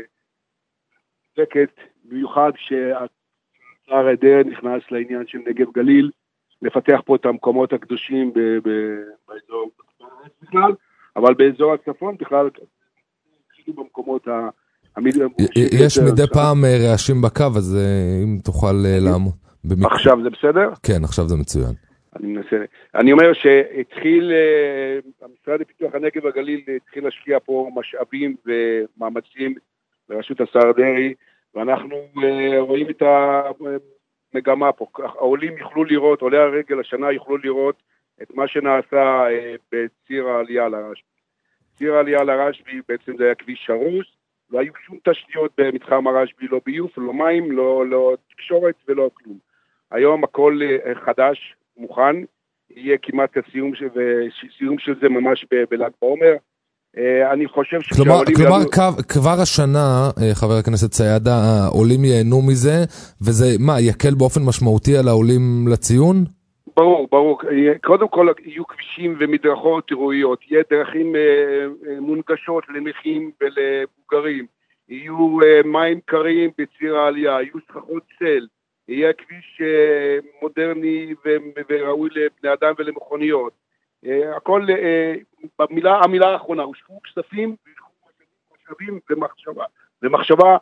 ודקת, במיוחד שהשר אדר נכנס לעניין של נגב גליל, לפתח פה את המקומות הקדושים באזור בכלל, אבל באזור הצפון בכלל, במקומות יש מדי פעם רעשים בקו, אז אם תוכל לעמוד. עכשיו זה בסדר? כן, עכשיו זה מצוין. אני אומר שהתחיל, המשרד לפיתוח הנגב והגליל התחיל להשקיע פה משאבים ומאמצים ברשות השר דרעי, ואנחנו רואים את המגמה פה. העולים יוכלו לראות, עולי הרגל השנה יוכלו לראות את מה שנעשה בציר העלייה לרשב"י. ציר העלייה לרשב"י בעצם זה היה כביש הרוס, לא היו שום תשתיות במתחם הרשב"י, לא ביוף, לא מים, לא תקשורת ולא כלום. היום הכל חדש, מוכן, יהיה כמעט הסיום של זה ממש בל"ג בעומר. אני חושב כלומר, כבר השנה, חבר הכנסת ציידה, העולים ייהנו מזה, וזה מה, יקל באופן משמעותי על העולים לציון? ברור. קודם כל יהיו כבישים ומדרכות ראויות, יהיה דרכים מונגשות לנכים ולבוגרים, יהיו מים קרים בציר העלייה, יהיו סככות צל, יהיה כביש מודרני וראוי לבני אדם ולמכוניות. הכל, המילה האחרונה, הושקעו כספים, משאבים ומחשבה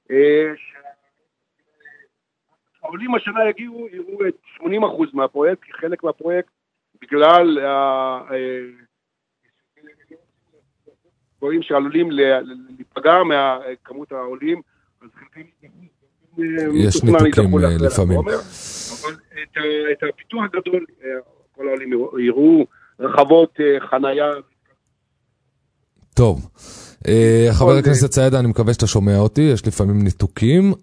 העולים השנה יגיעו, יראו את 80% מהפרויקט, כי חלק מהפרויקט, בגלל דברים שעלולים להיפגע מכמות העולים, אז חלקים יש ניתוקים לפעמים. אבל את הפיתוח הגדול, כל העולים יראו רחבות חנייה. טוב. חבר הכנסת ציידה, אני מקווה שאתה שומע אותי, יש לפעמים ניתוקים.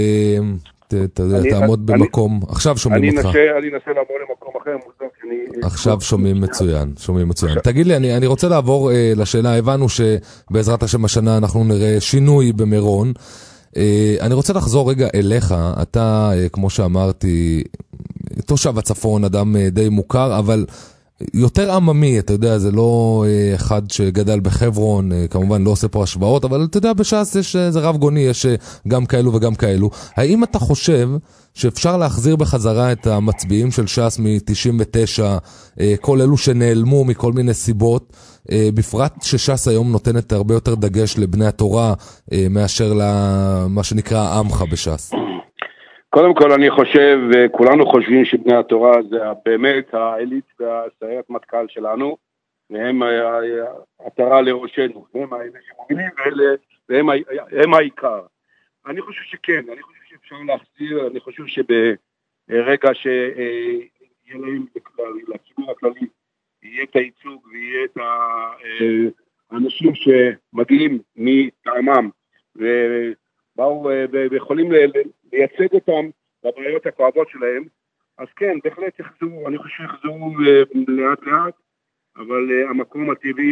תעמוד במקום, עכשיו שומעים אותך. אני אנסה לעבור למקום אחר, עכשיו שומעים מצוין. תגיד לי, אני רוצה לעבור לשאלה, הבנו שבעזרת השם השנה אנחנו נראה שינוי במירון, אני רוצה לחזור רגע אליך, אתה, כמו שאמרתי, תושב הצפון, אדם די מוכר, אבל יותר עממי, אתה יודע, זה לא אחד שגדל בחברון, כמובן לא עושה פה השוואות, אבל אתה יודע, בש"ס יש זה רב גוני, יש גם כאלו וגם כאלו. האם אתה חושב שאפשר להחזיר בחזרה את המצביעים של ש"ס מ-99, כל אלו שנעלמו מכל מיני סיבות, בפרט שש"ס היום נותנת הרבה יותר דגש לבני התורה, מאשר למה שנקרא עמך בש"ס? קודם כל אני חושב, כולנו חושבים שבני התורה זה באמת העילית והסיירת מטכ"ל שלנו, והם עטרה לראשנו, הם האלה שמובילים והם העיקר. אני חושב שכן, אני חושב שאפשר להחזיר, אני חושב שברגע שיהיה להם לציבור הכללי, יהיה את הייצוג ויהיה את האנשים שמגיעים מטעמם ובאו ויכולים לייצג אותם בבעיות הכואבות שלהם, אז כן, בהחלט יחזרו, אני חושב שיחזרו לאט לאט, אבל המקום הטבעי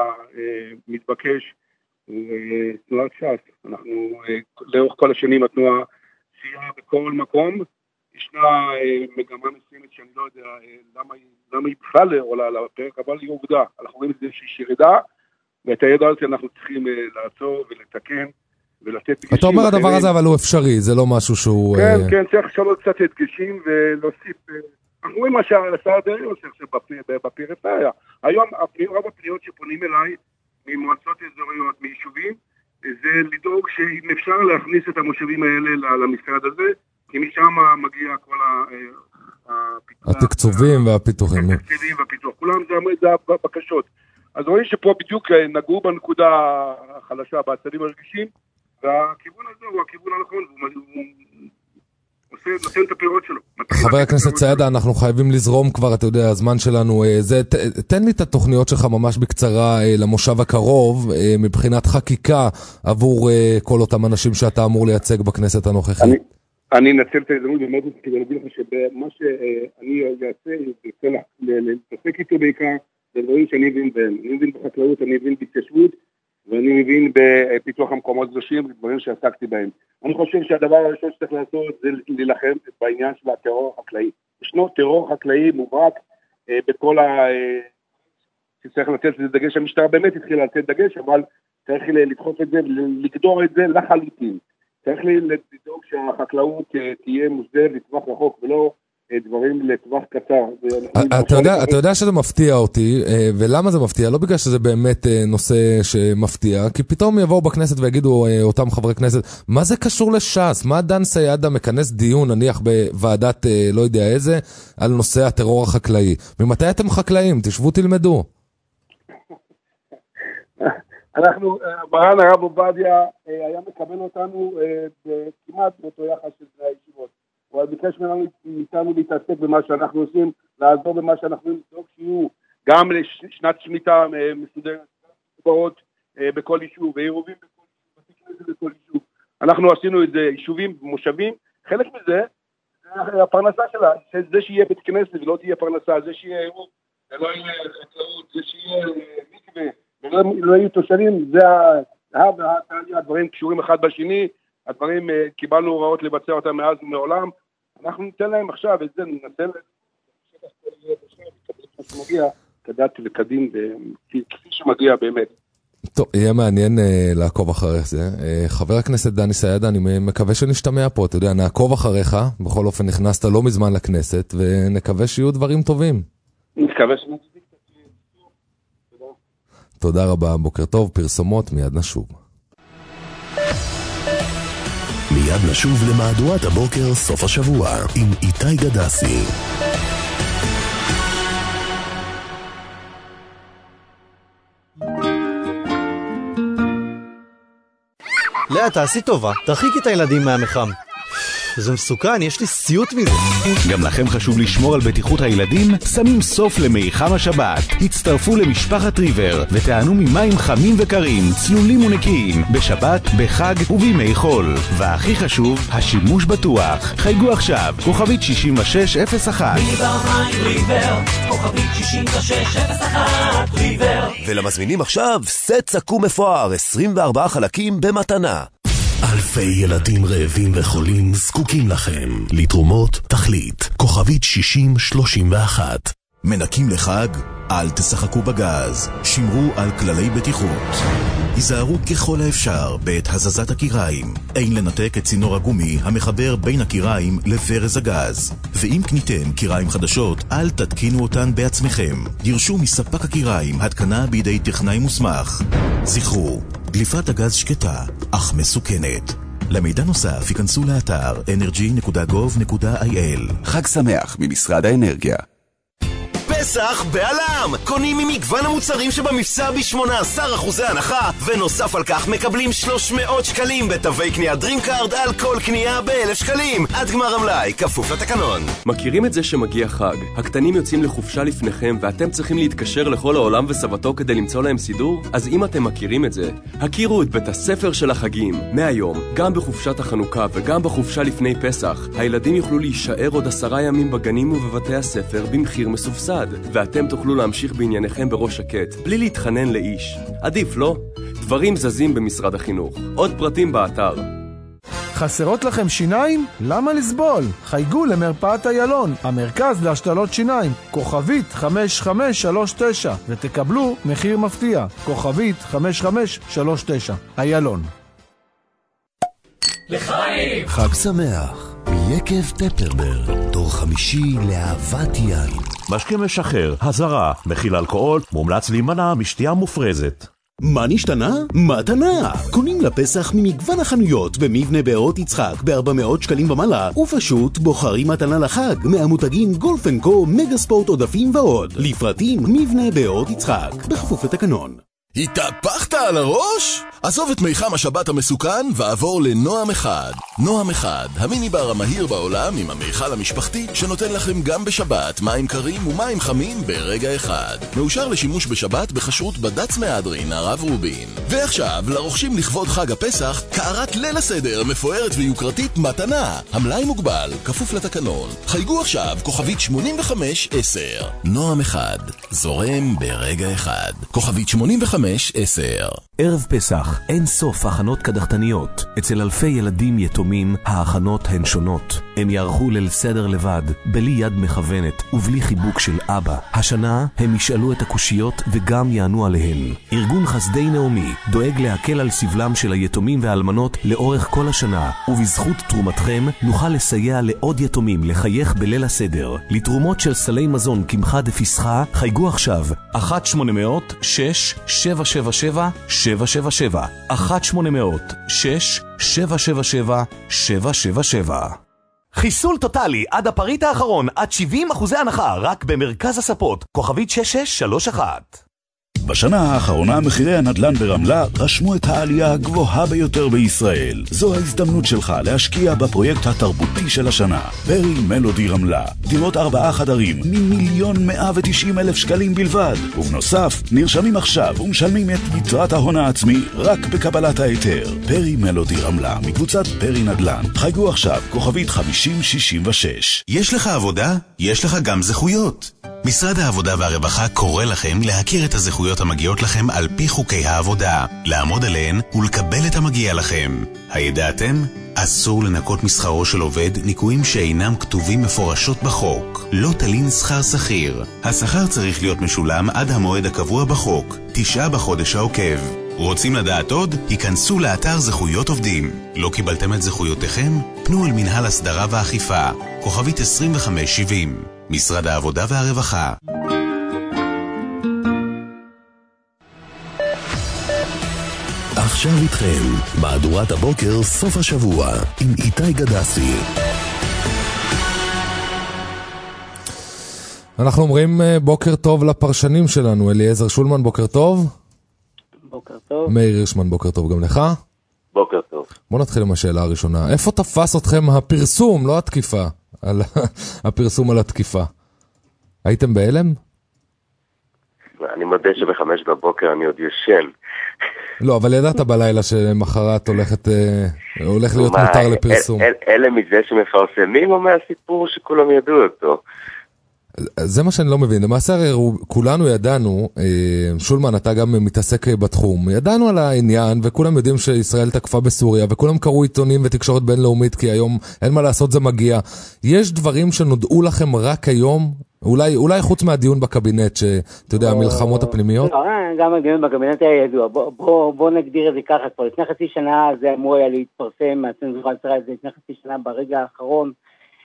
והמתבקש הוא תנועת ש"ס. אנחנו לאורך כל השנים התנועה סייעה בכל מקום, ישנה מגמה מסוימת שאני לא יודע למה היא בכלל עולה על הפרק, אבל היא עובדה, אנחנו רואים את זה שיש ירידה, ואת הידע הזה אנחנו צריכים לעצור ולתקן, אתה אומר הדבר הזה אבל הוא אפשרי, זה לא משהו שהוא... כן, צריך לשנות קצת הדגשים ולהוסיף. אנחנו רואים מה שהשר דרעי עושה בפריפריה. היום רוב הפניות שפונים אליי ממועצות אזוריות, מיישובים, זה לדאוג שאם אפשר להכניס את המושבים האלה למשרד הזה, כי משם מגיע כל התקצובים והפיתוחים. התקציבים והפיתוח, כולם זה הבקשות. אז רואים שפה בדיוק נגעו בנקודה החלשה, בצדדים הרגישים, והכיוון הזה הוא הכיוון הנכון, והוא נותן את הפירות שלו. חבר הכנסת ציידה, אנחנו חייבים לזרום כבר, אתה יודע, הזמן שלנו, תן לי את התוכניות שלך ממש בקצרה למושב הקרוב, מבחינת חקיקה עבור כל אותם אנשים שאתה אמור לייצג בכנסת הנוכחית. אני אנצל את ההזדמנות באמת כדי להגיד לך שבמה שאני אעשה, להתעסק איתו בעיקר, זה דברים שאני מבין בהם. אני מבין בחקלאות, אני מבין בהתיישבות, ואני מבין בפיתוח המקומות קדושים, דברים שעסקתי בהם. אני חושב שהדבר הראשון שצריך לעשות זה להילחם בעניין של הטרור החקלאי. ישנו טרור חקלאי מובהק בכל שצריך לתת לזה דגש, המשטרה באמת התחילה לתת דגש, אבל צריך לדחוף את זה, לגדור את זה לחלוטין. צריך לדאוג שהחקלאות תהיה מוסדרת לטווח רחוק ולא דברים לטווח קצר. אתה יודע שזה מפתיע אותי, ולמה זה מפתיע? לא בגלל שזה באמת נושא שמפתיע, כי פתאום יבואו בכנסת ויגידו אותם חברי כנסת, מה זה קשור לש"ס? מה דן סיידה מכנס דיון, נניח בוועדת לא יודע איזה, על נושא הטרור החקלאי? ממתי אתם חקלאים? תשבו תלמדו. אנחנו, מרן הרב עובדיה היה מקבל אותנו כמעט באותו יחס של בני הישיבות. הוא ביקש מאיתנו להתעסק במה שאנחנו עושים, לעזור במה שאנחנו נדאוג שיהיו גם לשנת שמיטה מסודרת, באות בכל יישוב, ועירובים בכל יישוב. אנחנו עשינו את זה יישובים, מושבים, חלק מזה, הפרנסה שלה, זה שיהיה בית כנסת ולא תהיה פרנסה, זה שיהיה עירוב, זה לא יהיה חקלאות, זה שיהיה מקווה, ולא יהיו תושבים, זה הדברים קשורים אחד בשני, הדברים קיבלנו הוראות לבצע אותם מאז ומעולם, אנחנו ניתן להם עכשיו את זה, ננסה שמגיע כדת וכדין, כפי שמגיע באמת. טוב, יהיה מעניין לעקוב אחרי זה. חבר הכנסת דני סיידה, אני מקווה שנשתמע פה, אתה יודע, נעקוב אחריך, בכל אופן נכנסת לא מזמן לכנסת, ונקווה שיהיו דברים טובים. נקווה שנצדיק. תודה רבה, בוקר טוב, פרסומות, מיד נשוב. מיד נשוב למהדורת הבוקר סוף השבוע עם איתי גדסי. לאה, תעשי טובה, תרחיקי את הילדים מהמחם. זה מסוכן, יש לי סיוט מזה. גם לכם חשוב לשמור על בטיחות הילדים? שמים סוף למיחם השבת. הצטרפו למשפחת ריבר ותענו ממים חמים וקרים, צלולים ונקיים, בשבת, בחג ובימי חול. והכי חשוב, השימוש בטוח. חייגו עכשיו, כוכבית 6601. ריבר, כוכבית 6601, ריבר. ולמזמינים עכשיו, סט סכו"ם מפואר, 24 חלקים במתנה. אלפי ילדים רעבים וחולים זקוקים לכם. לתרומות תחליט, כוכבית 6031. מנקים לחג? אל תשחקו בגז. שמרו על כללי בטיחות. היזהרו ככל האפשר בעת הזזת הקיריים. אין לנתק את צינור הגומי המחבר בין הקיריים לברז הגז. ואם קניתם קיריים חדשות, אל תתקינו אותן בעצמכם. דרשו מספק הקיריים התקנה בידי טכנאי מוסמך. זכרו, דליפת הגז שקטה, אך מסוכנת. למידע נוסף ייכנסו לאתר energy.gov.il. חג שמח ממשרד האנרגיה. פסח בעלם! קונים ממגוון המוצרים שבמבצע ב-18% הנחה, ונוסף על כך מקבלים 300 שקלים בתווי קנייה דרימקארד על כל קנייה ב1,000 שקלים. עד גמר המלאי, כפוף לתקנון. מכירים את זה שמגיע חג? הקטנים יוצאים לחופשה לפניכם ואתם צריכים להתקשר לכל העולם וסבתו כדי למצוא להם סידור? אז אם אתם מכירים את זה, הכירו את בית הספר של החגים. מהיום, גם בחופשת החנוכה וגם בחופשה לפני פסח, הילדים יוכלו להישאר עוד 10 ימים בגנים ובבתי הספר במחיר מסובסד. ואתם תוכלו להמשיך בענייניכם בראש שקט, בלי להתחנן לאיש. עדיף, לא? דברים זזים במשרד החינוך. עוד פרטים באתר. חסרות לכם שיניים? למה לסבול? חייגו למרפאת איילון, המרכז להשתלות שיניים, כוכבית 5539, ותקבלו מחיר מפתיע, כוכבית 5539, איילון. לחיים! חג שמח מיקב טפרברג, דור 5 לאהבת יין. משקה משחרר, הזרה, מכיל אלכוהול, מומלץ להימנע משתייה מופרזת. מה נשתנה? מתנה! קונים לפסח ממגוון החנויות במבנה בארות יצחק ב-400 שקלים ומעלה, ופשוט בוחרים מתנה לחג מהמותגים גולף אנד קו, מגה ספורט עודפים ועוד. לפרטים מבנה בארות יצחק, בכפוף לתקנון. התהפכת על הראש? עזוב את מיחם השבת המסוכן ועבור לנועם אחד. נועם אחד, המיני בר המהיר בעולם עם המיכל המשפחתי שנותן לכם גם בשבת מים קרים ומים חמים ברגע אחד. מאושר לשימוש בשבת בכשרות בד"ץ מהדרין, הרב רובין. ועכשיו, לרוכשים לכבוד חג הפסח, קערת ליל הסדר מפוארת ויוקרתית מתנה. המלאי מוגבל, כפוף לתקנון. חייגו עכשיו, כוכבית 8510. נועם אחד, זורם ברגע אחד. כוכבית 8510. ערב פסח, אין סוף הכנות קדחתניות. אצל אלפי ילדים יתומים, ההכנות הן שונות. הם יערכו ליל סדר לבד, בלי יד מכוונת ובלי חיבוק של אבא. השנה הם ישאלו את הקושיות וגם יענו עליהן. ארגון חסדי נעמי דואג להקל על סבלם של היתומים והאלמנות לאורך כל השנה, ובזכות תרומתכם נוכל לסייע לעוד יתומים לחייך בליל הסדר. לתרומות של סלי מזון קמחה דפסחה, חייגו עכשיו 1-800-6-777-777 1-800-6-777-777. חיסול טוטלי עד הפריט האחרון, עד 70% הנחה, רק במרכז הספות, כוכבית 6631. בשנה האחרונה מחירי הנדל"ן ברמלה רשמו את העלייה הגבוהה ביותר בישראל. זו ההזדמנות שלך להשקיע בפרויקט התרבותי של השנה. פרי מלודי רמלה. דירות 4 חדרים מ1,190,000 שקלים בלבד. ובנוסף, נרשמים עכשיו ומשלמים את יתרת ההון העצמי רק בקבלת ההיתר. פרי מלודי רמלה, מקבוצת פרי נדל"ן. חייגו עכשיו, כוכבית 5066. יש לך עבודה? יש לך גם זכויות. משרד העבודה והרווחה קורא לכם להכיר את הזכויות המגיעות לכם על פי חוקי העבודה, לעמוד עליהן ולקבל את המגיע לכם. הידעתם? אסור לנקות משכרו של עובד ניקויים שאינם כתובים מפורשות בחוק. לא תלין שכר שכיר. השכר צריך להיות משולם עד המועד הקבוע בחוק, 9 בחודש העוקב. רוצים לדעת עוד? היכנסו לאתר זכויות עובדים. לא קיבלתם את זכויותיכם? פנו אל מנהל הסדרה ואכיפה, כוכבית 2570. משרד העבודה והרווחה. עכשיו איתכם, מהדורת הבוקר סוף השבוע, עם איתי גדסי. אנחנו אומרים בוקר טוב לפרשנים שלנו. אליעזר שולמן, בוקר טוב. בוקר טוב. מאיר הירשמן, בוקר טוב גם לך. בוקר טוב. בוא נתחיל עם השאלה הראשונה. איפה תפס אתכם הפרסום, לא התקיפה, הפרסום על התקיפה? הייתם בהלם? אני מודה שב5 בבוקר אני עוד ישן. לא, אבל ידעת בלילה שמחרת הולך להיות מותר לפרסום. אלה מזה שמפרסמים או מהסיפור שכולם ידעו אותו? זה מה שאני לא מבין. למעשה כולנו ידענו, שולמן אתה גם מתעסק בתחום, ידענו על העניין וכולם יודעים שישראל תקפה בסוריה וכולם קראו עיתונים ותקשורת בינלאומית כי היום אין מה לעשות, זה מגיע. יש דברים שנודעו לכם רק היום? אולי חוץ מהדיון בקבינט שאתה יודע, המלחמות הפנימיות? לא, גם הדיון בקבינט היה ידוע. בוא נגדיר את זה ככה. כבר לפני חצי שנה זה אמור היה להתפרסם, הצנזורה יצרה את זה לפני חצי שנה ברגע האחרון.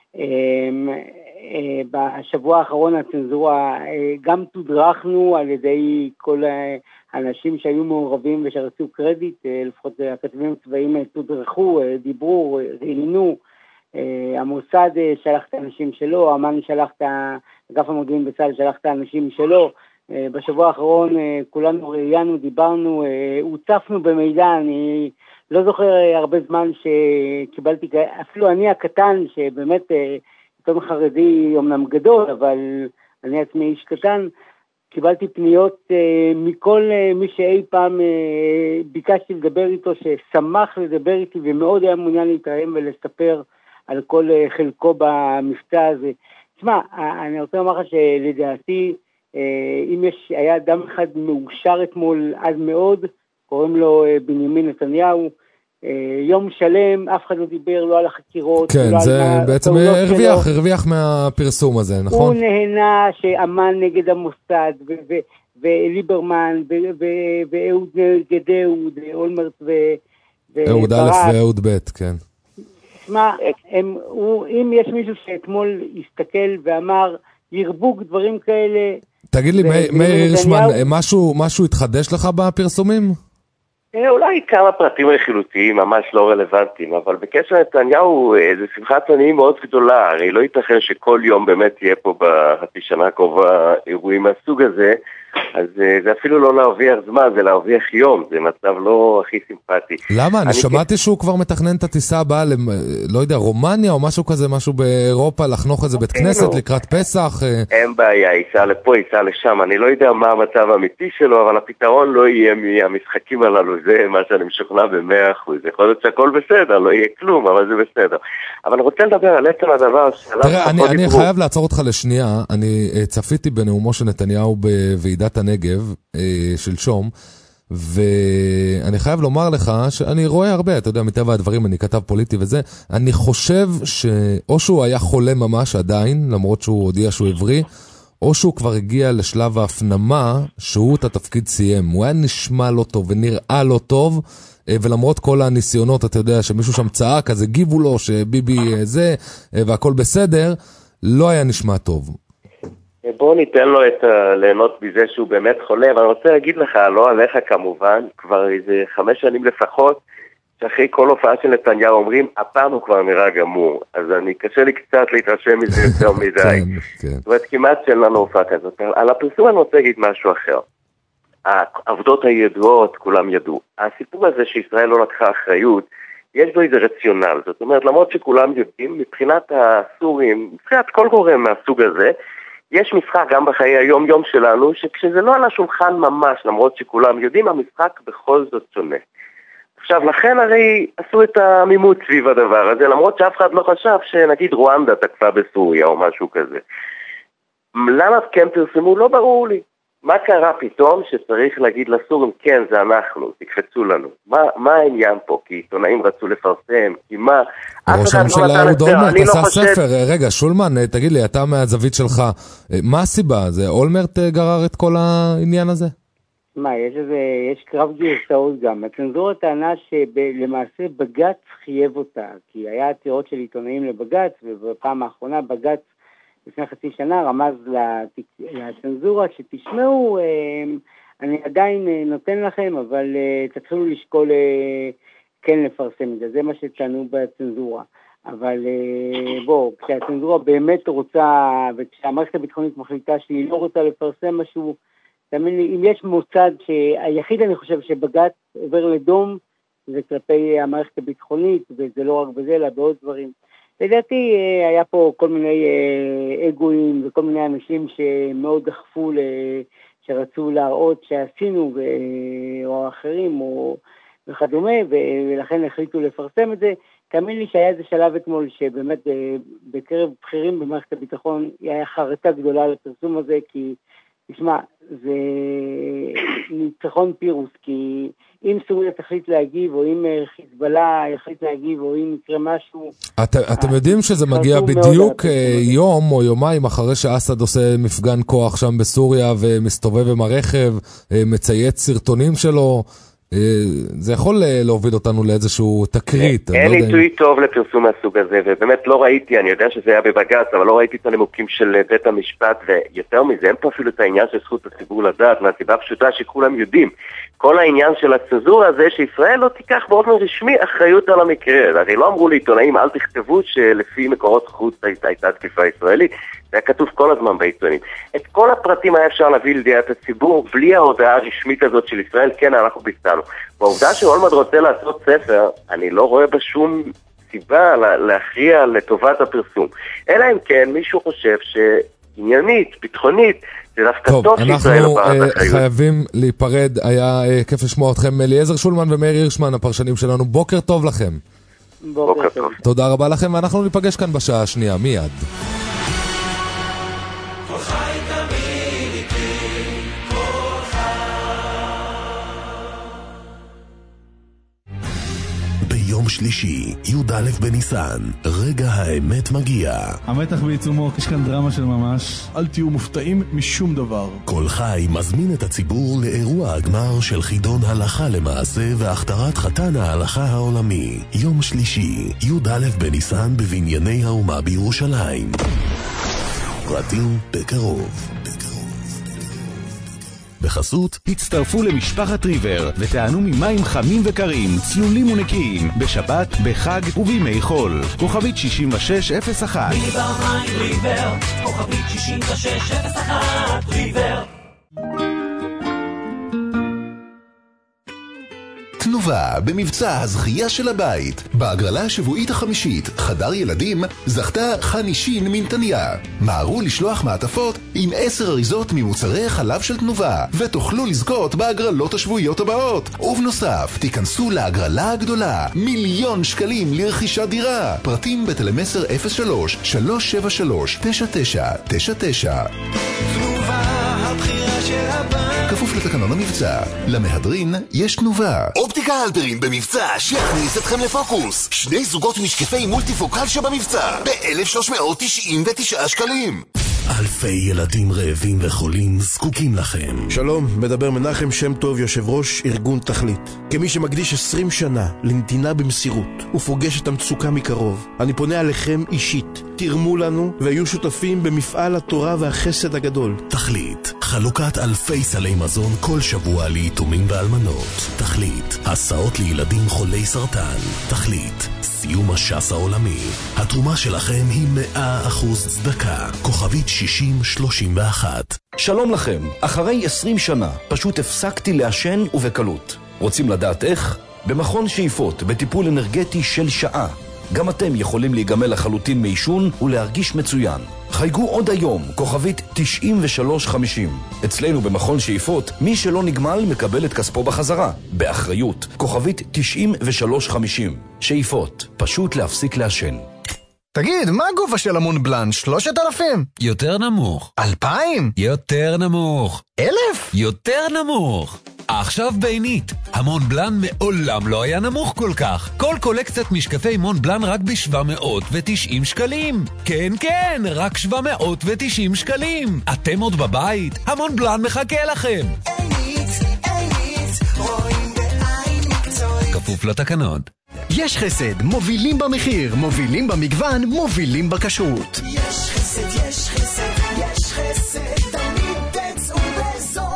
בשבוע האחרון הצנזורה, גם תודרכנו על ידי כל האנשים שהיו מעורבים ושרצו קרדיט, לפחות הכתבים הצבאיים תודרכו, דיברו, ראיינו, המוסד שלח את האנשים שלו, אמ"ן שלח את אגף המודיעין בצה"ל שלח את האנשים שלו. בשבוע האחרון כולנו ראיינו, דיברנו, הוצפנו במידע. אני לא זוכר הרבה זמן שקיבלתי, אפילו אני הקטן שבאמת עיתון חרדי אומנם גדול, אבל אני עצמי איש קטן, קיבלתי פניות מכל מי שאי פעם ביקשתי לדבר איתו, ששמח לדבר איתי ומאוד היה מעוניין להתראים ולספר על כל חלקו במבצע הזה. תשמע, אני רוצה לומר לך שלדעתי, אם היה אדם אחד מאושר אתמול עד מאוד, קוראים לו בנימין נתניהו, יום שלם, אף אחד לא דיבר, לא על החקירות. כן, זה בעצם הרוויח מהפרסום הזה, נכון? הוא נהנה שאמן נגד המוסד, וליברמן, ואהוד נגד אהוד, אולמרט אהוד א' ואהוד ב', כן. תשמע, אם יש מישהו שאתמול הסתכל ואמר, ירבוק דברים כאלה... תגיד לי, מאיר הירשמן, משהו התחדש לך בפרסומים? אולי כמה פרטים רכילותיים ממש לא רלוונטיים, אבל בקשר לנתניהו זה שמחת עניים מאוד גדולה, הרי לא ייתכן שכל יום באמת תהיה פה בחצי שנה הקרובה אירועים מהסוג הזה, אז זה אפילו לא להרוויח זמן, זה להרוויח יום, זה מצב לא הכי סימפטי. למה? אני שמעתי שהוא כבר מתכנן את הטיסה הבאה, לא יודע, רומניה או משהו כזה, משהו באירופה, לחנוך איזה בית כנסת לקראת פסח. אין בעיה, ייסע לפה, ייסע לשם, אני לא יודע מה המצב האמיתי שלו, אבל הפתרון לא יהיה מהמשחקים הללו, זה מה שאני משוכנע ב100%. יכול להיות שהכל בסדר, לא יהיה כלום, אבל זה בסדר. אבל אני רוצה לדבר על עצם הדבר תראה, אני חייב לעצור אותך לשנייה, אני צפיתי בנאומו של נתניהו בוועידת הנגב שלשום, ואני חייב לומר לך שאני רואה הרבה, אתה יודע, מטבע הדברים, אני כתב פוליטי וזה, אני חושב שאו שהוא היה חולה ממש עדיין, למרות שהוא הודיע שהוא עברי, או שהוא כבר הגיע לשלב ההפנמה שהוא את התפקיד סיים. הוא היה נשמע לא טוב ונראה לא טוב, ולמרות כל הניסיונות, אתה יודע, שמישהו שם צעק, אז הגיבו לו שביבי זה, והכל בסדר, לא היה נשמע טוב. בואו ניתן לו ליהנות בזה שהוא באמת חולה, אבל אני רוצה להגיד לך, לא עליך כמובן, כבר איזה 5 שנים לפחות, שאחרי כל הופעה של נתניהו אומרים, הפעם הוא כבר נראה גמור, אז אני קשה לי קצת להתרשם מזה יותר מדי. זאת אומרת, כמעט שאין לנו הופעה כזאת. על הפרסום אני רוצה להגיד משהו אחר. העבודות הידועות, כולם ידעו. הסיפור הזה שישראל לא לקחה אחריות, יש בו איזה רציונל. זאת אומרת, למרות שכולם יודעים, מבחינת הסורים, מבחינת כל גורם מהסוג הזה, יש משחק גם בחיי היום-יום שלנו, שכשזה לא על השולחן ממש, למרות שכולם יודעים, המשחק בכל זאת שונה. עכשיו, לכן הרי עשו את המימות סביב הדבר הזה, למרות שאף אחד לא חשב שנגיד רואנדה תקפה בסוריה או משהו כזה. למה כן פרסמו? לא ברור לי. מה קרה פתאום שצריך להגיד לסורים, כן, זה אנחנו, תקפצו לנו. מה העניין פה? כי עיתונאים רצו לפרסם, כי מה? ראש הממשלה אהוד אולמרט עשה ספר. רגע, שולמן, תגיד לי, אתה מהזווית שלך, מה הסיבה? זה אולמרט גרר את כל העניין הזה? יש קרב גרסאות גם. הצנזורה טענה שלמעשה בג"ץ חייב אותה, כי היה עתירות של עיתונאים לבג"ץ, ובפעם האחרונה בג"ץ לפני חצי שנה רמז לצנזורה שתשמעו, אני עדיין נותן לכם, אבל תתחילו לשקול כן לפרסם את זה. זה מה שטענו בצנזורה. אבל בוא, כשהצנזורה באמת רוצה, וכשהמערכת הביטחונית מחליטה שהיא לא רוצה לפרסם משהו, תאמין לי, אם יש מוצד שהיחיד אני חושב שבג"ץ עובר לדום, זה כלפי המערכת הביטחונית, וזה לא רק בזה, אלא בעוד דברים. לדעתי היה פה כל מיני אגואים וכל מיני אנשים שמאוד דחפו, שרצו להראות שעשינו, או אחרים, או וכדומה, ולכן החליטו לפרסם את זה. תאמין לי שהיה איזה שלב אתמול שבאמת בקרב בכירים במערכת הביטחון היה חרטה גדולה לפרסום הזה, כי תשמע, זה ניצחון פירוס, כי אם סוריה תחליט להגיב, או אם חיזבאללה יחליט להגיב, או אם יקרה משהו... אתם יודעים שזה מגיע בדיוק יום או יומיים אחרי שאסד עושה מפגן כוח שם בסוריה, ומסתובב עם הרכב, מצייץ סרטונים שלו, זה יכול להוביל אותנו לאיזשהו תקרית. אין עיתוי טוב לפרסום מהסוג הזה, ובאמת לא ראיתי, אני יודע שזה היה בבג"ץ, אבל לא ראיתי את הנימוקים של בית המשפט, ויותר מזה, אין פה אפילו את העניין של זכות הציבור לדעת, מהסיבה הפשוטה שכולם יודעים. כל העניין של הצנזורה הזה שישראל לא תיקח באופן רשמי אחריות על המקרה. הרי לא אמרו לעיתונאים, אל תכתבו שלפי מקורות חוץ הייתה תקיפה ישראלית. זה היה כתוב כל הזמן בעיתונים. את כל הפרטים היה אפשר להביא לידיעת הציבור, בלי ההודעה הרשמית הזאת של ישראל, כן, אנחנו ביצענו. והעובדה שאולמרט רוצה לעשות ספר, אני לא רואה בשום סיבה להכריע לטובת הפרסום. אלא אם כן, מישהו חושב שעניינית, ביטחונית, זה דווקא טוב שישראל אנחנו חייבים להיפרד, היה כיף לשמוע אתכם, אליעזר שולמן ומאיר הירשמן, הפרשנים שלנו. בוקר טוב לכם. בוקר טוב. תודה רבה לכם, ואנחנו ניפגש כאן בשעה השנייה, מיד. יום שלישי, י"א בניסן, רגע האמת מגיע. המתח בעיצומו, יש כאן דרמה של ממש. אל תהיו מופתעים משום דבר. כל חי מזמין את הציבור לאירוע הגמר של חידון הלכה למעשה והכתרת חתן ההלכה העולמי. יום שלישי, י"א בניסן בבנייני האומה בירושלים. פרטים בקרוב. בחסות הצטרפו למשפחת ריבר ותענו ממים חמים וקרים, צלולים ונקיים, בשבת, בחג ובימי חול. כוכבית 6601. מיניבר מים ריבר, כוכבית 6601 ריבר. תנובה במבצע הזכייה של הבית. בהגרלה השבועית החמישית, חדר ילדים, זכתה חני שין מנתניה. מהרו לשלוח מעטפות עם 10 אריזות ממוצרי חלב של תנובה, ותוכלו לזכות בהגרלות השבועיות הבאות. ובנוסף, תיכנסו להגרלה הגדולה, 1,000,000 שקלים לרכישת דירה. פרטים בטלמסר 03-373-9999. תנובה, הבחירה של הבית. כפוף לתקנון המבצע. למהדרין יש תנובה. אופטיקה הלפרין במבצע שיכניס אתכם לפוקוס. 2 זוגות משקפי מולטיפוקל שבמבצע ב-1,399 שקלים. אלפי ילדים רעבים וחולים זקוקים לכם. שלום, מדבר מנחם שם טוב, יושב ראש ארגון תכלית. כמי שמקדיש 20 שנה לנתינה במסירות ופוגש את המצוקה מקרוב, אני פונה עליכם אישית. תרמו לנו והיו שותפים במפעל התורה והחסד הגדול. תכלית, חלוקת אלפי סלי מזון כל שבוע ליתומים ואלמנות. תכלית, הסעות לילדים חולי סרטן. תכלית, סיום הש"ס העולמי. התרומה שלכם היא 100% צדקה. כוכבית 6031. שלום לכם, אחרי 20 שנה פשוט הפסקתי לעשן ובקלות. רוצים לדעת איך? במכון שאיפות, בטיפול אנרגטי של שעה. גם אתם יכולים להיגמל לחלוטין מעישון ולהרגיש מצוין. חייגו עוד היום, כוכבית 9350. אצלנו במכון שאיפות, מי שלא נגמל מקבל את כספו בחזרה. באחריות, כוכבית 9350. שאיפות, פשוט להפסיק לעשן. תגיד, מה הגובה של המון בלן? 3,000? יותר נמוך. 2,000? יותר נמוך. 1,000? יותר נמוך. עכשיו בעינית, המון בלן מעולם לא היה נמוך כל כך. כל קולקציית משקפי מון בלן רק ב-790 שקלים. כן, כן, רק 790 שקלים. אתם עוד בבית? המון בלן מחכה לכם. עינית, רואים בעין מקצועי. כפוף לתקנון. יש חסד, מובילים במחיר, מובילים במגוון, מובילים בכשרות. יש חסד, יש חסד, יש חסד, תמיד תצאו בזול.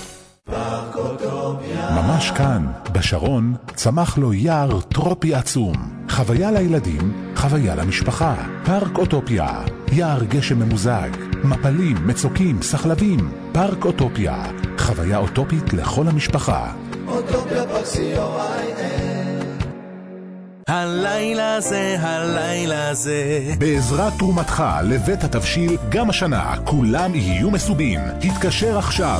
ממש כאן, בשרון, צמח לו יער טרופי עצום. חוויה לילדים, חוויה למשפחה. פארק אוטופיה, יער גשם ממוזג, מפלים, מצוקים, סחלבים. פארק אוטופיה, חוויה אוטופית לכל המשפחה. אוטופיה פארק.co.il. הלילה זה בעזרת תרומתך לבית התבשיל גם השנה כולם יהיו מסובים. התקשר עכשיו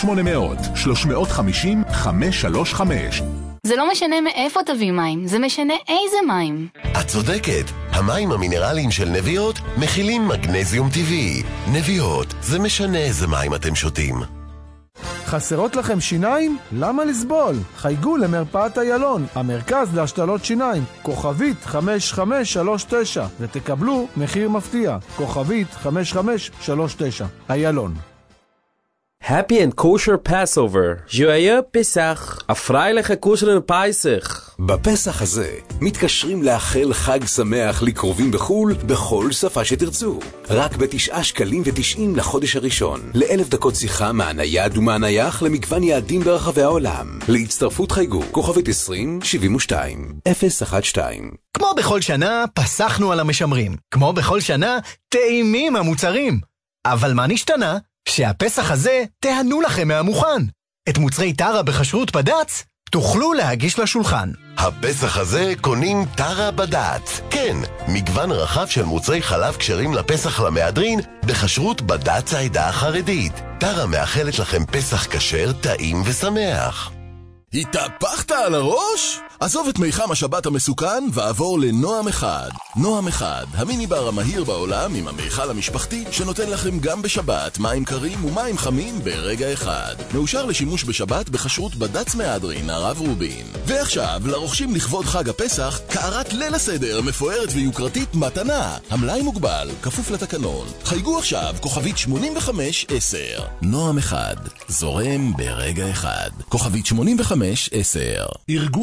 1-800-350-535. זה לא משנה מאיפה תביא מים, זה משנה איזה מים. את צודקת, המים המינרליים של נביעות מכילים מגנזיום טבעי. נביעות, זה משנה איזה מים אתם שותים. חסרות לכם שיניים? למה לסבול? חייגו למרפאת איילון, המרכז להשתלות שיניים, כוכבית 5539, ותקבלו מחיר מפתיע, כוכבית 5539, איילון. Happy and kosher Passover. Joyeux Pesach. A freiliche kusheren Pesach. בפסח הזה מתקשרים לאחל חג שמח לקרובים בחול בכל שפה שתרצו. רק ב9.90 שקלים לחודש הראשון. ל1,000 דקות שיחה מהנייד ומהנייח למגוון יעדים ברחבי העולם. להצטרפות חייגו כוכבית 20-72-012. כמו בכל שנה, פסחנו על המשמרים. כמו בכל שנה, טעימים המוצרים. אבל מה נשתנה? שהפסח הזה תהנו לכם מהמוכן. את מוצרי טרה בכשרות בד"ץ תוכלו להגיש לשולחן. הפסח הזה קונים טרה בד"ץ. כן, מגוון רחב של מוצרי חלב כשרים לפסח למהדרין בכשרות בד"ץ העדה החרדית. טרה מאחלת לכם פסח כשר, טעים ושמח. התהפכת על הראש? עזוב את מיחם השבת המסוכן ועבור לנועם אחד. נועם אחד, המיניבר המהיר בעולם עם המיכל המשפחתי שנותן לכם גם בשבת מים קרים ומים חמים ברגע אחד. מאושר לשימוש בשבת בכשרות בד"ץ מהדרין, הרב רובין. ועכשיו, לרוכשים לכבוד חג הפסח, קערת ליל הסדר מפוארת ויוקרתית מתנה. המלאי מוגבל, כפוף לתקנון. חייגו עכשיו, כוכבית 8510. נועם אחד, זורם ברגע אחד. כוכבית 8510. ארגון בית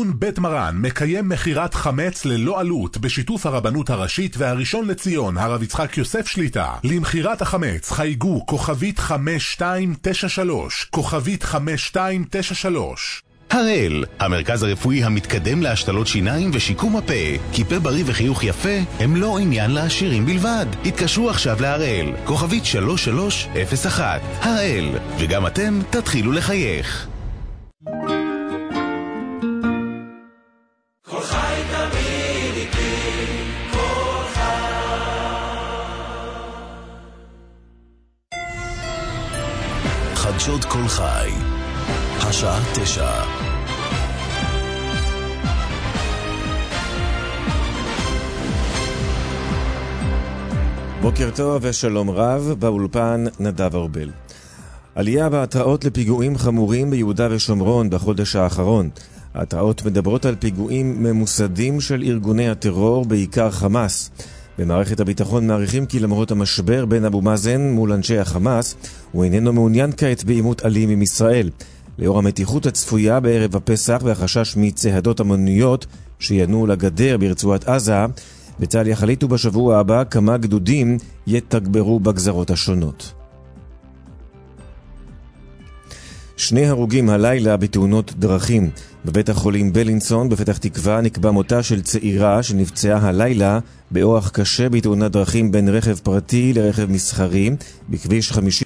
מרן מקיים מחירת חמץ ללא עלות בשיתוף הרבנות הראשית והראשון לציון, הרב יצחק יוסף שליטה. למחירת החמץ חייגו כוכבית 5293, כוכבית 5293. הראל, המרכז הרפואי המתקדם להשתלות שיניים ושיקום הפה. כי פה בריא וחיוך יפה הם לא עניין לעשירים בלבד. התקשרו עכשיו להראל, כוכבית 3301. הראל, וגם אתם תתחילו לחייך. כל חי תמיד איתי, כל חדשות כל חי, השעה 9. בוקר טוב ושלום רב, באולפן נדב ארבל. עלייה בהתראות לפיגועים חמורים ביהודה ושומרון בחודש האחרון. ההתראות מדברות על פיגועים ממוסדים של ארגוני הטרור, בעיקר חמאס. במערכת הביטחון מעריכים כי למרות המשבר בין אבו מאזן מול אנשי החמאס, הוא איננו מעוניין כעת בעימות אלים עם ישראל. לאור המתיחות הצפויה בערב הפסח והחשש מצעדות המוניות שינו לגדר ברצועת עזה, בצה"ל יחליטו בשבוע הבא כמה גדודים יתגברו בגזרות השונות. 2 הרוגים הלילה בתאונות דרכים. בבית החולים בלינסון בפתח תקווה נקבע מותה של צעירה שנפצעה הלילה באורח קשה בתאונת דרכים בין רכב פרטי לרכב מסחרי בכביש 50